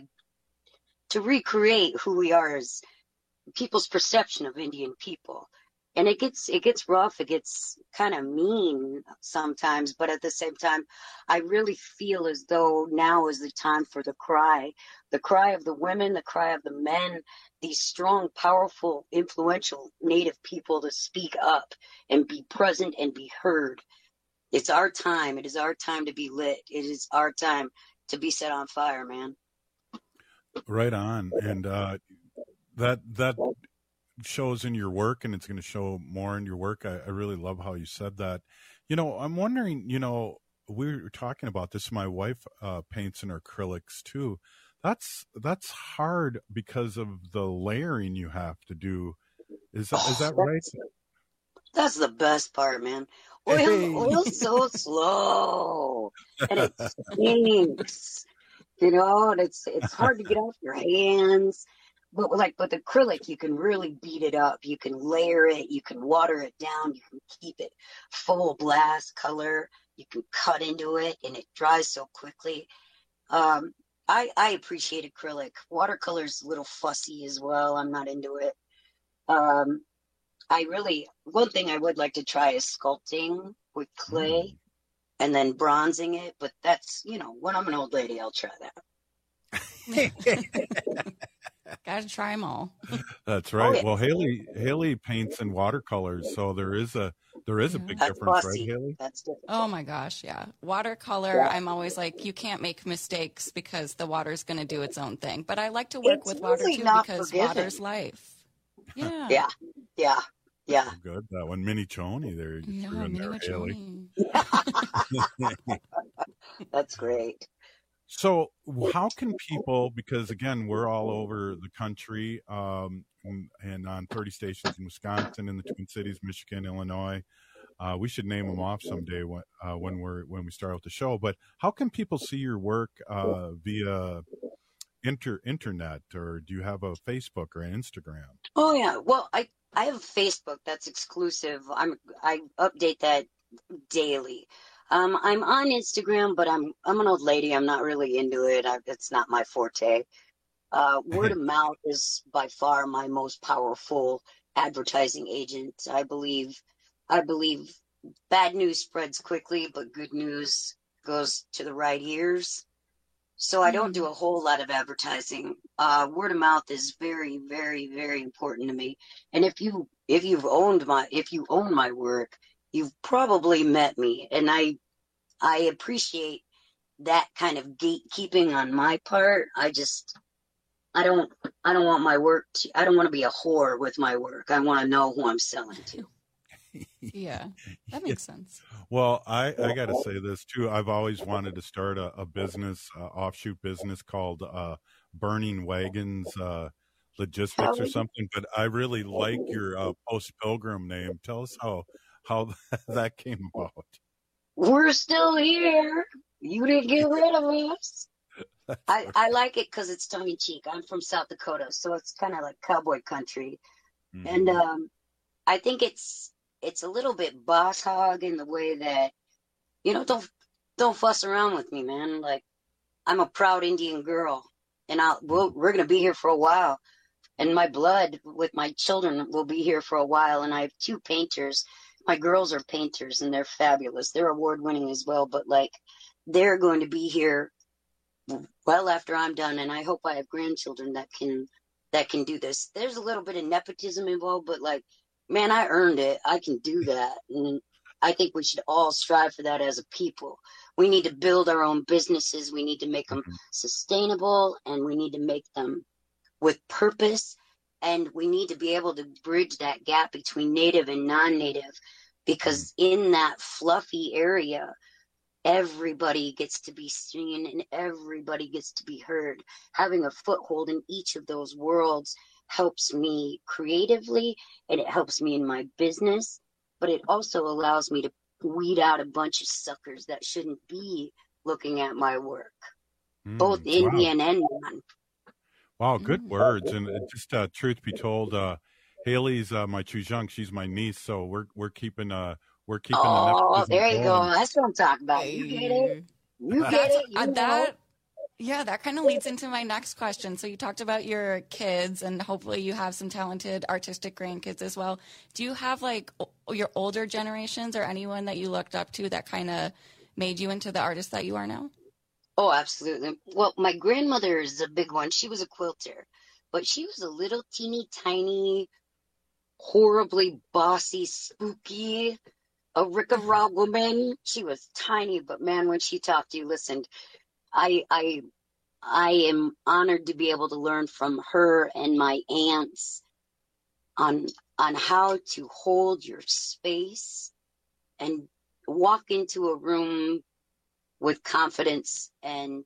to recreate who we are as people's perception of Indian people. And it gets it gets rough, it gets kind of mean sometimes, but at the same time, I really feel as though now is the time for the cry, the cry of the women, the cry of the men, these strong, powerful, influential Native people to speak up and be present and be heard. It's our time. It is our time to be lit. It is our time to be set on fire, man. Right on. And uh, that that... shows in your work, and it's going to show more in your work. I, I really love how you said that. You know, I'm wondering, you know, we were talking about this. My wife uh, paints in acrylics too. That's that's hard because of the layering you have to do. Is that, is that right? That's the best part, man. Oil, hey. Oil's so slow, and it stinks. You know, and it's it's hard to get off your hands. But like with acrylic, you can really beat it up. You can layer it. You can water it down. You can keep it full blast color. You can cut into it, and it dries so quickly. Um, I, I appreciate acrylic. Watercolor's a little fussy as well. I'm not into it. Um, I really, one thing I would like to try is sculpting with clay mm. and then bronzing it. But that's, you know, when I'm an old lady, I'll try that. Gotta try them all. That's right. Oh, yeah. Well, Haley Haley paints in watercolors, so there is a there is a big That's difference, fussy. right, Haley? That's different. Oh my gosh, yeah. Watercolor, Yeah. I'm always like, you can't make mistakes because the water's going to do its own thing. But I like to work It's with water really too not because forgiving. water's life. Yeah. Yeah, yeah, yeah. Oh, good. That one, Mini Choni there. You Yeah, threw in there, Mini Haley. That's great. So how can people, because again, we're all over the country um, and, and on thirty stations in Wisconsin, in the Twin Cities, Michigan, Illinois. Uh, we should name them off someday when, uh, when we're when we start out the show. But how can people see your work uh, via inter internet, or do you have a Facebook or an Instagram? Oh yeah. Well, I I have a Facebook that's exclusive. I'm I update that daily. Um, I'm on Instagram, but I'm I'm an old lady. I'm not really into it. I, it's not my forte. Uh, word of mouth is by far my most powerful advertising agent. I believe. I believe bad news spreads quickly, but good news goes to the right ears. So I don't do a whole lot of advertising. Uh, word of mouth is very, very, very important to me. And if you if you've owned my if you own my work, you've probably met me, and I I appreciate that kind of gatekeeping on my part. I just I don't I don't want my work to, I don't want to be a whore with my work. I want to know who I'm selling to. Yeah, that makes sense. Well, I, I got to say this too. I've always wanted to start a, a business, uh, offshoot business called uh, Burning Wagons uh, Logistics or something. But I really like your uh, Post Pilgrim name. Tell us how how that came about. We're still here. You didn't get rid of us. I, I like it because it's tongue in cheek. I'm from South Dakota, so it's kind of like cowboy country. Mm-hmm. And um, I think it's it's a little bit boss hog in the way that, you know, don't don't fuss around with me, man. Like, I'm a proud Indian girl, and I'll we'll, we're gonna be here for a while. And my blood with my children will be here for a while. And I have two painters. My girls are painters, and they're fabulous. They're award winning as well. But like, they're going to be here well after I'm done, and I hope I have grandchildren that can that can do this. There's a little bit of nepotism involved, but like, man, I earned it. I can do that. And I think we should all strive for that as a people. We need to build our own businesses. We need to make them sustainable, and we need to make them with purpose. And we need to be able to bridge that gap between native and non-native, because in that fluffy area, everybody gets to be seen and everybody gets to be heard. Having a foothold in each of those worlds helps me creatively, and it helps me in my business, but it also allows me to weed out a bunch of suckers that shouldn't be looking at my work, mm, both wow. Indian and non. Wow, good words. And just uh, truth be told, uh, Haley's uh, my chujunk. She's my niece, so we're we're keeping uh we're keeping. Oh, the there you going. go. That's what I'm talking about. You get it. You get it. You uh, know. that. Yeah, that kind of leads into my next question. So you talked about your kids, and hopefully you have some talented artistic grandkids as well. Do you have like o- your older generations or anyone that you looked up to that kind of made you into the artist that you are now? Oh, absolutely. Well, my grandmother is a big one. She was a quilter, but she was a little teeny tiny, horribly bossy, spooky, a Rick-a-Raw woman. She was tiny, but man, when she talked to you, listened, I, I, I am honored to be able to learn from her and my aunts on, on how to hold your space and walk into a room with confidence and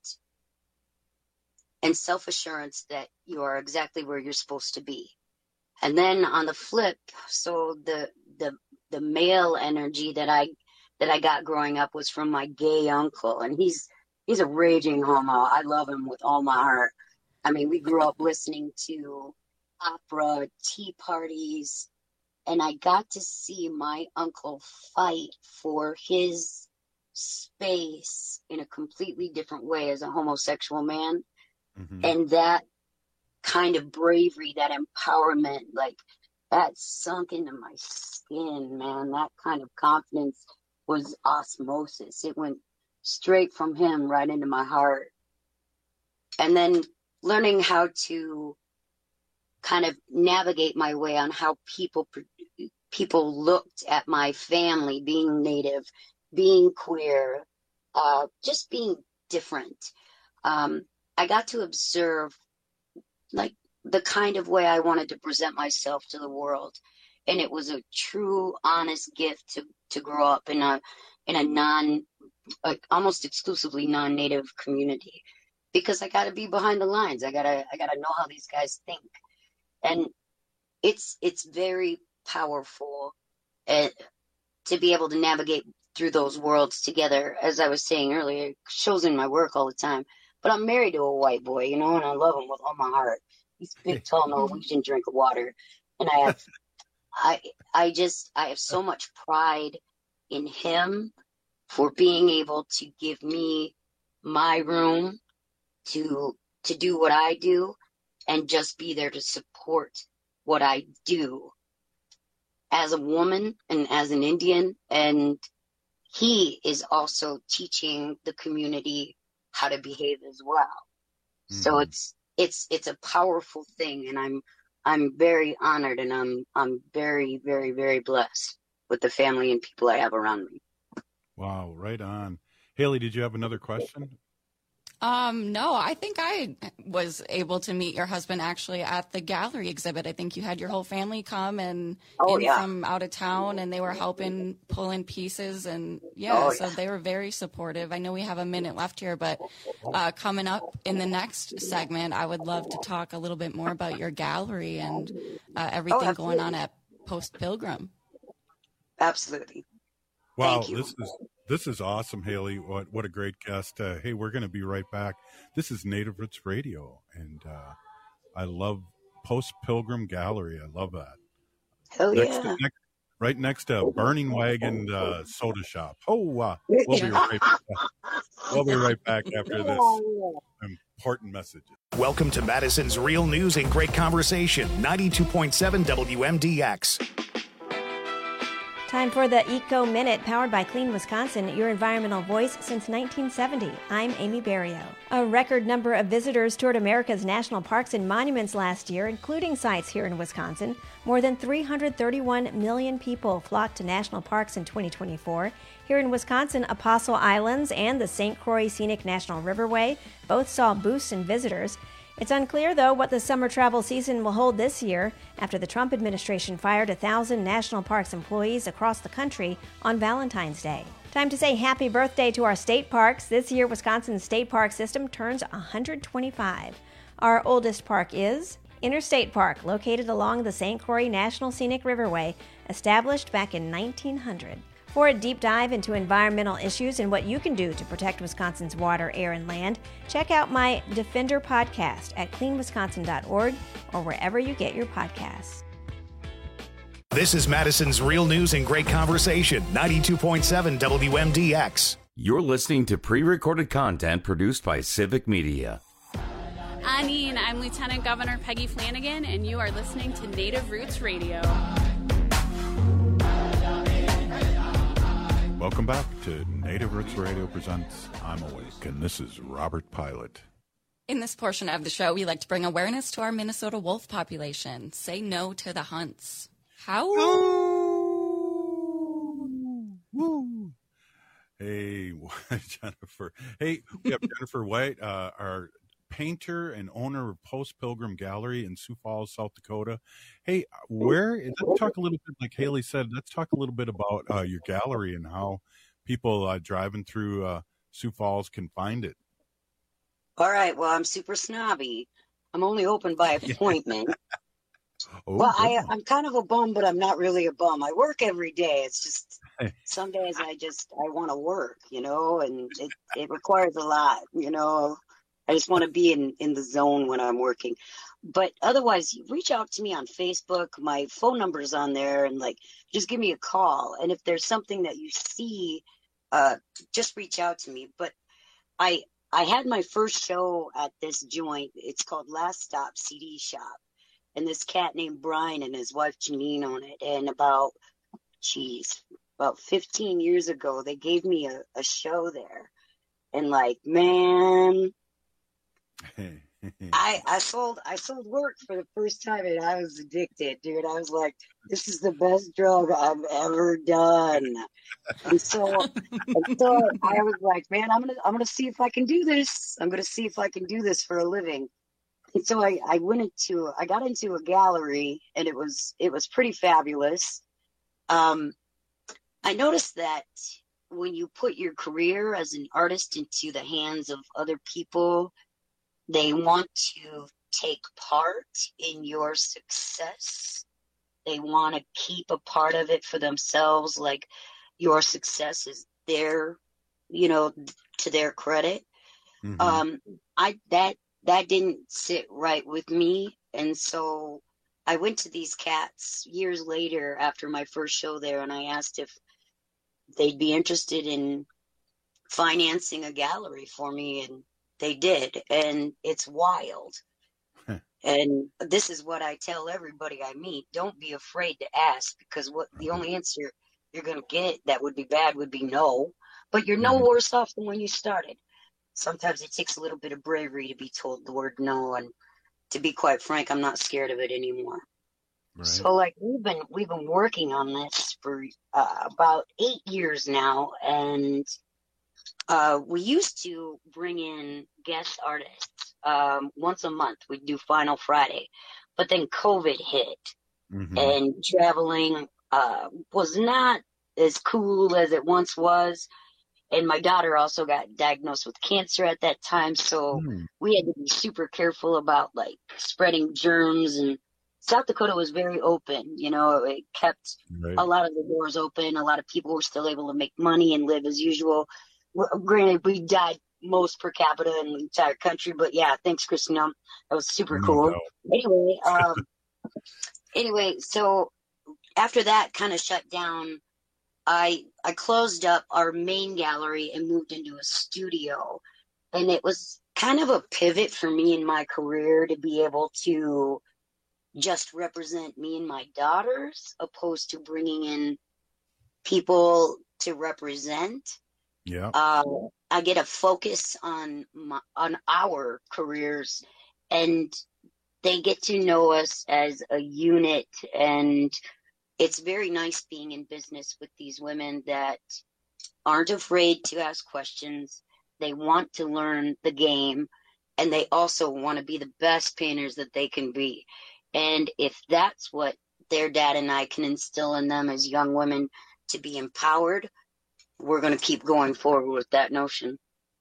and self-assurance that you are exactly where you're supposed to be. And then on the flip, so the the the male energy that I that I got growing up was from my gay uncle, and he's he's a raging homo. I love him with all my heart. I mean, we grew up listening to opera, tea parties, and I got to see my uncle fight for his space in a completely different way as a homosexual man. Mm-hmm. And that kind of bravery, that empowerment, like that sunk into my skin, man. That kind of confidence was osmosis. It went straight from him right into my heart. And then learning how to kind of navigate my way on how people people looked at my family, being Native, being queer, uh, just being different. Um, I got to observe like the kind of way I wanted to present myself to the world. And it was a true, honest gift to, to grow up in a, in a non, like almost exclusively non-Native community, because I got to be behind the lines. I gotta, I gotta know how these guys think. And it's, it's very powerful uh, to be able to navigate through those worlds together. As I was saying earlier, it shows in my work all the time, but I'm married to a white boy, you know, and I love him with all my heart. He's a big, tall Norwegian drink of water. And I have, I, I just, I have so much pride in him for being able to give me my room to, to do what I do and just be there to support what I do as a woman and as an Indian. And he is also teaching the community how to behave as well. Mm-hmm. So it's, it's, it's a powerful thing. And I'm, I'm very honored, and I'm, I'm very, very, very blessed with the family and people I have around me. Wow. Right on. Haley, did you have another question? Um, no, I think I was able to meet your husband actually at the gallery exhibit. I think you had your whole family come and oh, in yeah. from out of town, and they were helping pull in pieces, and yeah, oh, so yeah. they were very supportive. I know we have a minute left here, but uh, coming up in the next segment, I would love to talk a little bit more about your gallery and uh, everything oh, going on at Post Pilgrim. Absolutely. Wow, Thank you. this is this is awesome, Haley. What what a great guest. Uh, hey, we're going to be right back. This is Native Roots Radio, and uh, I love Post Pilgrim Gallery. I love that. Hell next yeah. To, next, right next to Burning Wagon uh, Soda Shop. Oh, uh, we'll be right back. We'll be right back after this important message. Welcome to Madison's Real News and Great Conversation, ninety-two point seven W M D X. Time for the Eco Minute, powered by Clean Wisconsin, your environmental voice since nineteen seventy. I'm Amy Barrio. A record number of visitors toured America's national parks and monuments last year, including sites here in Wisconsin. More than three hundred thirty-one million people flocked to national parks in twenty twenty-four. Here in Wisconsin, Apostle Islands and the Saint Croix Scenic National Riverway both saw boosts in visitors. It's unclear, though, what the summer travel season will hold this year after the Trump administration fired one thousand National Parks employees across the country on Valentine's Day. Time to say happy birthday to our state parks. This year, Wisconsin's state park system turns one hundred twenty-five. Our oldest park is Interstate Park, located along the Saint Croix National Scenic Riverway, established back in nineteen hundred. For a deep dive into environmental issues and what you can do to protect Wisconsin's water, air, and land, check out my Defender podcast at clean wisconsin dot org or wherever you get your podcasts. This is Madison's Real News and Great Conversation, ninety-two point seven W M D X. You're listening to pre-recorded content produced by Civic Media. Anine, I'm Lieutenant Governor Peggy Flanagan, and you are listening to Native Roots Radio. Welcome back to Native Roots Radio presents I'm Awake, and this is Robert Pilot. In this portion of the show, we like to bring awareness to our Minnesota wolf population. Say no to the hunts. How? Woo. Hey, Jennifer. Hey, we have Jennifer White, uh, our painter and owner of Post Pilgrim Gallery in Sioux Falls, South Dakota. Hey, where, let's talk a little bit, like Haley said, let's talk a little bit about uh, your gallery and how people uh, driving through uh, Sioux Falls can find it. All right. Well, I'm super snobby. I'm only open by appointment. Oh, well, I, I'm kind of a bum, but I'm not really a bum. I work every day. It's just some days I just, I want to work, you know, and it, it requires a lot, you know. I just want to be in, in the zone when I'm working. But otherwise, reach out to me on Facebook. My phone number is on there, and like, just give me a call. And if there's something that you see, uh, just reach out to me. But I I had my first show at this joint. It's called Last Stop C D Shop. And this cat named Brian and his wife Janine own it. And about, geez, about fifteen years ago, they gave me a, a show there. And like, man, I I sold I sold work for the first time, and I was addicted, dude. I was like, this is the best drug I've ever done. And so, and so I was like, man, I'm gonna I'm gonna see if I can do this. I'm gonna see if I can do this for a living. And so I, I went into I got into a gallery, and it was it was pretty fabulous. Um, I noticed that when you put your career as an artist into the hands of other people, they want to take part in your success. They want to keep a part of it for themselves, like your success is their, you know, to their credit. Mm-hmm. Um, I that that didn't sit right with me, and so I went to these cats years later after my first show there, and I asked if they'd be interested in financing a gallery for me, and they did, and it's wild. And this is what I tell everybody I meet: don't be afraid to ask, because what the only answer you're going to get that would be bad would be no. But you're no worse off than when you started. Sometimes it takes a little bit of bravery to be told the word no, and to be quite frank, I'm not scared of it anymore. Right. So like we've been we've been working on this for uh, about eight years now, and uh, we used to bring in guest artists um, once a month. We'd do Final Friday, but then COVID hit, mm-hmm. and traveling uh, was not as cool as it once was. And my daughter also got diagnosed with cancer at that time, so mm. we had to be super careful about like spreading germs. And South Dakota was very open, you know, it kept right. a lot of the doors open. A lot of people were still able to make money and live as usual. Granted, we died most per capita in the entire country, but yeah, thanks, Christina. That was super cool. No. Anyway, um, anyway, so after that kind of shut down, I I closed up our main gallery and moved into a studio, and it was kind of a pivot for me in my career to be able to just represent me and my daughters, opposed to bringing in people to represent. Yeah. Uh, I get a focus on my, on our careers, and they get to know us as a unit, and it's very nice being in business with these women that aren't afraid to ask questions. They want to learn the game, and they also want to be the best painters that they can be. And if that's what their dad and I can instill in them as young women, to be empowered, we're going to keep going forward with that notion.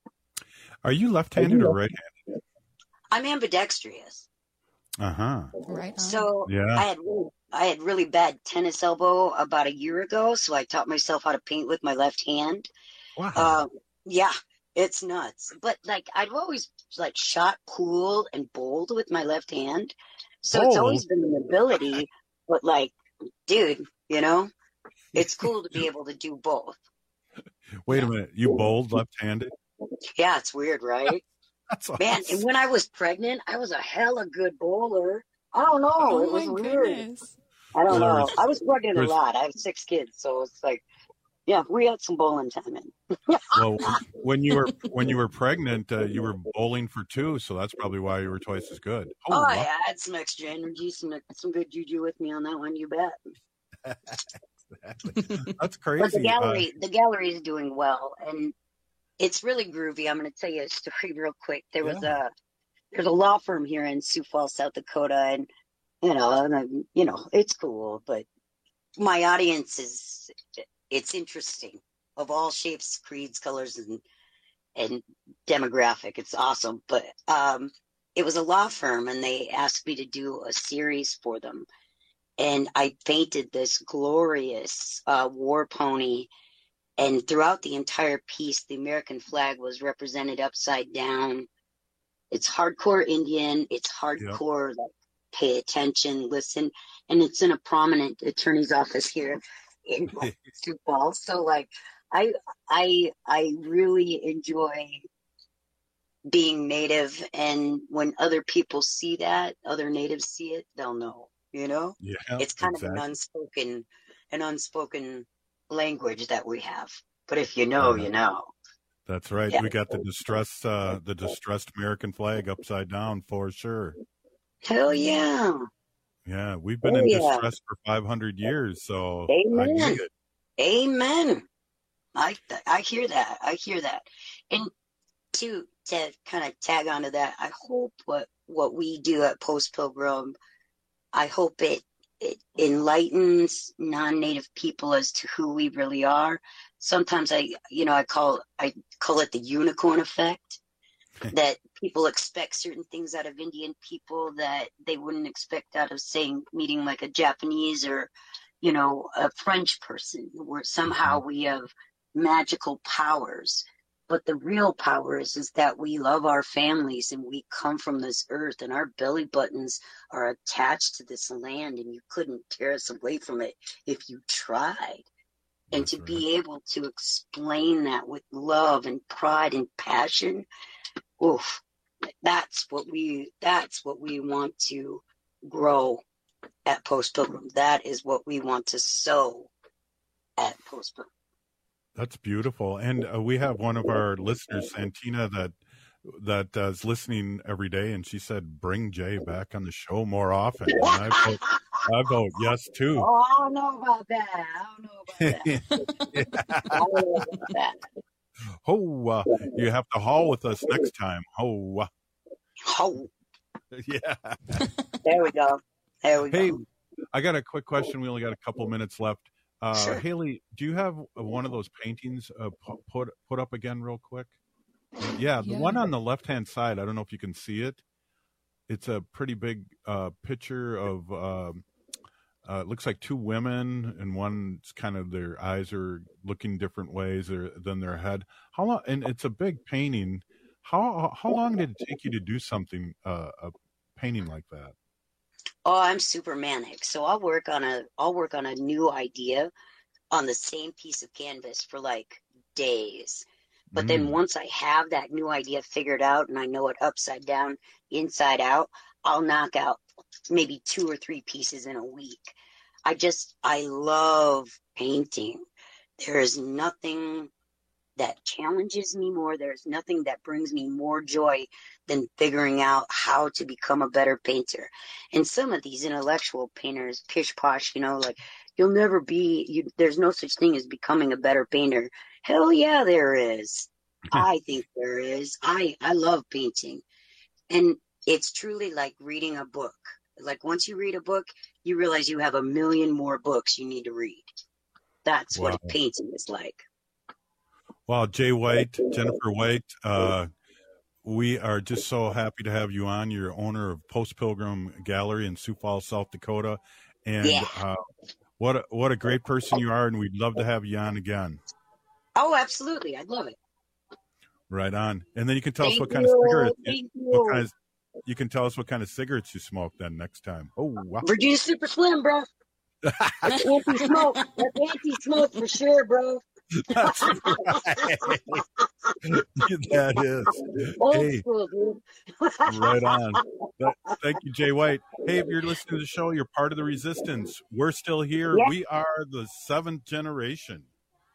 Are you left-handed or right-handed? I'm ambidextrous. Uh-huh. Right. So yeah. I had really, I had really bad tennis elbow about a year ago, so I taught myself how to paint with my left hand. Wow. Um, yeah, it's nuts. But like I've always like shot cool and bold with my left hand, so bold. It's always been an ability. But like, dude, you know, it's cool to be able to do both. Wait a minute, you bowled left-handed? Yeah, it's weird, right? That's awesome. Man, and when I was pregnant, I was a hella good bowler. I don't know. Oh it was my weird. Goodness. I don't There know. was- I was pregnant there was- a lot. I have six kids, so it's like, yeah, we had some bowling time in. Well, when you were when you were pregnant, uh, you were bowling for two, so that's probably why you were twice as good. Oh, wow. yeah, I had some extra energy, some some good juju with me on that one. You bet. Exactly. That's crazy. But the gallery, Uh, the gallery is doing well, and it's really groovy. I'm going to tell you a story real quick. There was a there's a law firm here in Sioux Falls, South Dakota, and you know, and I, you know, it's cool, but my audience is it's interesting, of all shapes, creeds, colors, and and demographic. It's awesome, but um, it was a law firm, and they asked me to do a series for them. And I painted this glorious uh, war pony, and throughout the entire piece, the American flag was represented upside down. It's hardcore Indian. It's hardcore, yep. like, pay attention, listen. And it's in a prominent attorney's office here in Sioux Falls. So, like, I, I, I really enjoy being Native, and when other people see that, other Natives see it, they'll know. You know, Yeah, it's kind exactly. of an unspoken, an unspoken language that we have. But if you know, you know. That's right. Yeah. We got the distressed, uh, the distressed American flag upside down for sure. Hell yeah. Yeah, we've been Oh, in yeah. distress for five hundred years, so I Amen. get it. Amen. I I hear that. I hear that. And to to kind of tag onto that, I hope what what we do at Post Pilgrim, I hope it it enlightens non-native people as to who we really are. Sometimes I you know I call I call it the unicorn effect. That people expect certain things out of Indian people that they wouldn't expect out of, saying, meeting like a Japanese or, you know, a French person, where somehow we have magical powers. But the real power is, is that we love our families and we come from this earth, and our belly buttons are attached to this land, and you couldn't tear us away from it if you tried. And to be able to explain that with love and pride and passion, oof, that's what we that's what we want to grow at Post Pilgrim. That is what we want to sow at Post Pilgrim. That's beautiful. And uh, we have one of our listeners, Santina, that that uh, is listening every day, and she said, "Bring Jay back on the show more often." And I vote, I vote yes too. Oh, I don't know about that. I don't know about that. I don't know about that. Oh, uh, you have to haul with us next time. Oh, uh, oh, yeah. There we go. There we Hey, go. I got a quick question. We only got a couple minutes left. Uh, Sure. Haley, do you have one of those paintings uh, pu- put put up again real quick? Yeah, the Yeah. one on the left-hand side. I don't know if you can see it. It's a pretty big uh, picture of, um, uh, it looks like two women, and one's kind of, their eyes are looking different ways or, than their head. How long? And it's a big painting. How how long did it take you to do something, uh, a painting like that? Oh, I'm super manic. So I'll work on a I'll work on a new idea on the same piece of canvas for like days. But then Mm. once I have that new idea figured out and I know it upside down, inside out, I'll knock out maybe two or three pieces in a week. I just I love painting. There is nothing that challenges me more. There's nothing that brings me more joy than figuring out how to become a better painter. And some of these intellectual painters, pish posh, you know, like, you'll never be, you, there's no such thing as becoming a better painter. Hell yeah, there is. I think there is. I, I love painting. And it's truly like reading a book. Like, once you read a book, you realize you have a million more books you need to read. That's Wow. what painting is like. Well, Jay White, Jennifer White, uh, we are just so happy to have you on. You're owner of Post Pilgrim Gallery in Sioux Falls, South Dakota. And Yeah. uh, what, a, what a great person you are, and we'd love to have you on again. Oh, absolutely. I'd love it. Right on. And then you can tell us Thank what kind of you. cigarettes Thank what you. kind of, you can tell us what kind of cigarettes you smoke then next time. Oh, wow. Virginia Super Slim, bro. That's anti-smoke. That's anti-smoke for sure, bro. That's right. That is. Old Hey, school, dude. right on. That, thank you, Jay White. Hey, if you're listening to the show, you're part of the resistance. We're still here. Yeah. We are the seventh generation.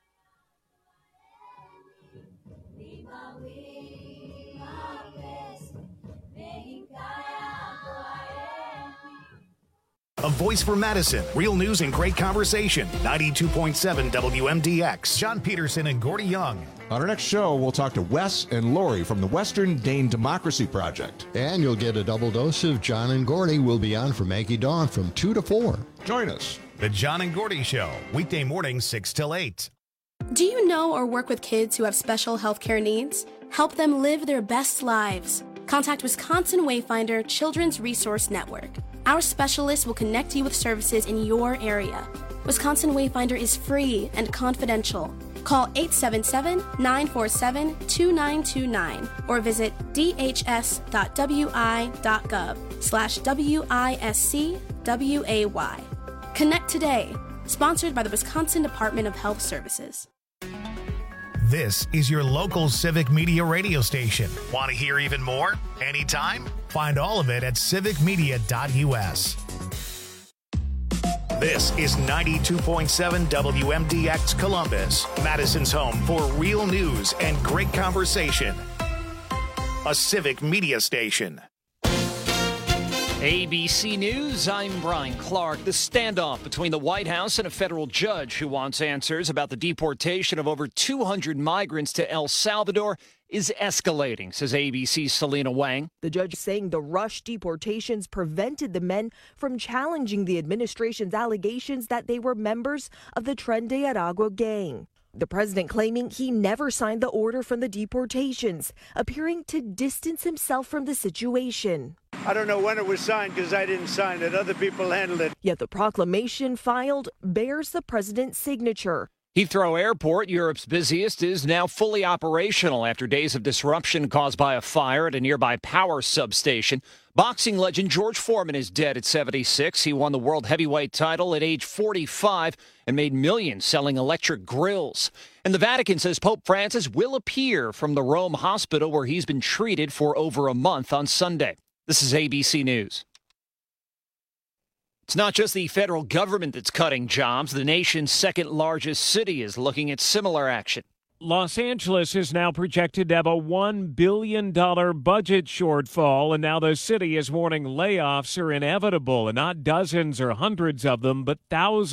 A voice for Madison. Real news and great conversation. ninety-two point seven W M D X. John Peterson and Gordy Young. On our next show, we'll talk to Wes and Lori from the Western Dane Democracy Project. And you'll get a double dose of John and Gordy. We'll be on for Maggie Dawn from two to four. Join us. The John and Gordy Show. Weekday mornings six till eight. Do you know or work with kids who have special healthcare needs? Help them live their best lives. Contact Wisconsin Wayfinder Children's Resource Network. Our specialists will connect you with services in your area. Wisconsin Wayfinder is free and confidential. Call eight seven seven, nine four seven, two nine two nine or visit d h s dot w i dot gov slash W I S C W A Y. Connect today. Sponsored by the Wisconsin Department of Health Services. This is your local Civic Media radio station. Want to hear even more? Anytime? Find all of it at civic media dot u s. This is ninety-two point seven W M D X Columbus, Madison's home for real news and great conversation. A Civic Media station. A B C News, I'm Brian Clark. The standoff between the White House and a federal judge who wants answers about the deportation of over two hundred migrants to El Salvador is escalating, says A B C's Selena Wang. The judge saying the rush deportations prevented the men from challenging the administration's allegations that they were members of the Tren de Aragua gang. The president claiming he never signed the order from the deportations, appearing to distance himself from the situation. I don't know when it was signed because I didn't sign it. Other people handled it. Yet the proclamation filed bears the president's signature. Heathrow Airport, Europe's busiest, is now fully operational after days of disruption caused by a fire at a nearby power substation. Boxing legend George Foreman is dead at seventy-six. He won the world heavyweight title at age forty-five and made millions selling electric grills. And the Vatican says Pope Francis will appear from the Rome hospital where he's been treated for over a month on Sunday. This is A B C News. It's not just the federal government that's cutting jobs. The nation's second largest city is looking at similar action. Los Angeles is now projected to have a one billion dollars budget shortfall, and now the city is warning layoffs are inevitable, and not dozens or hundreds of them, but thousands.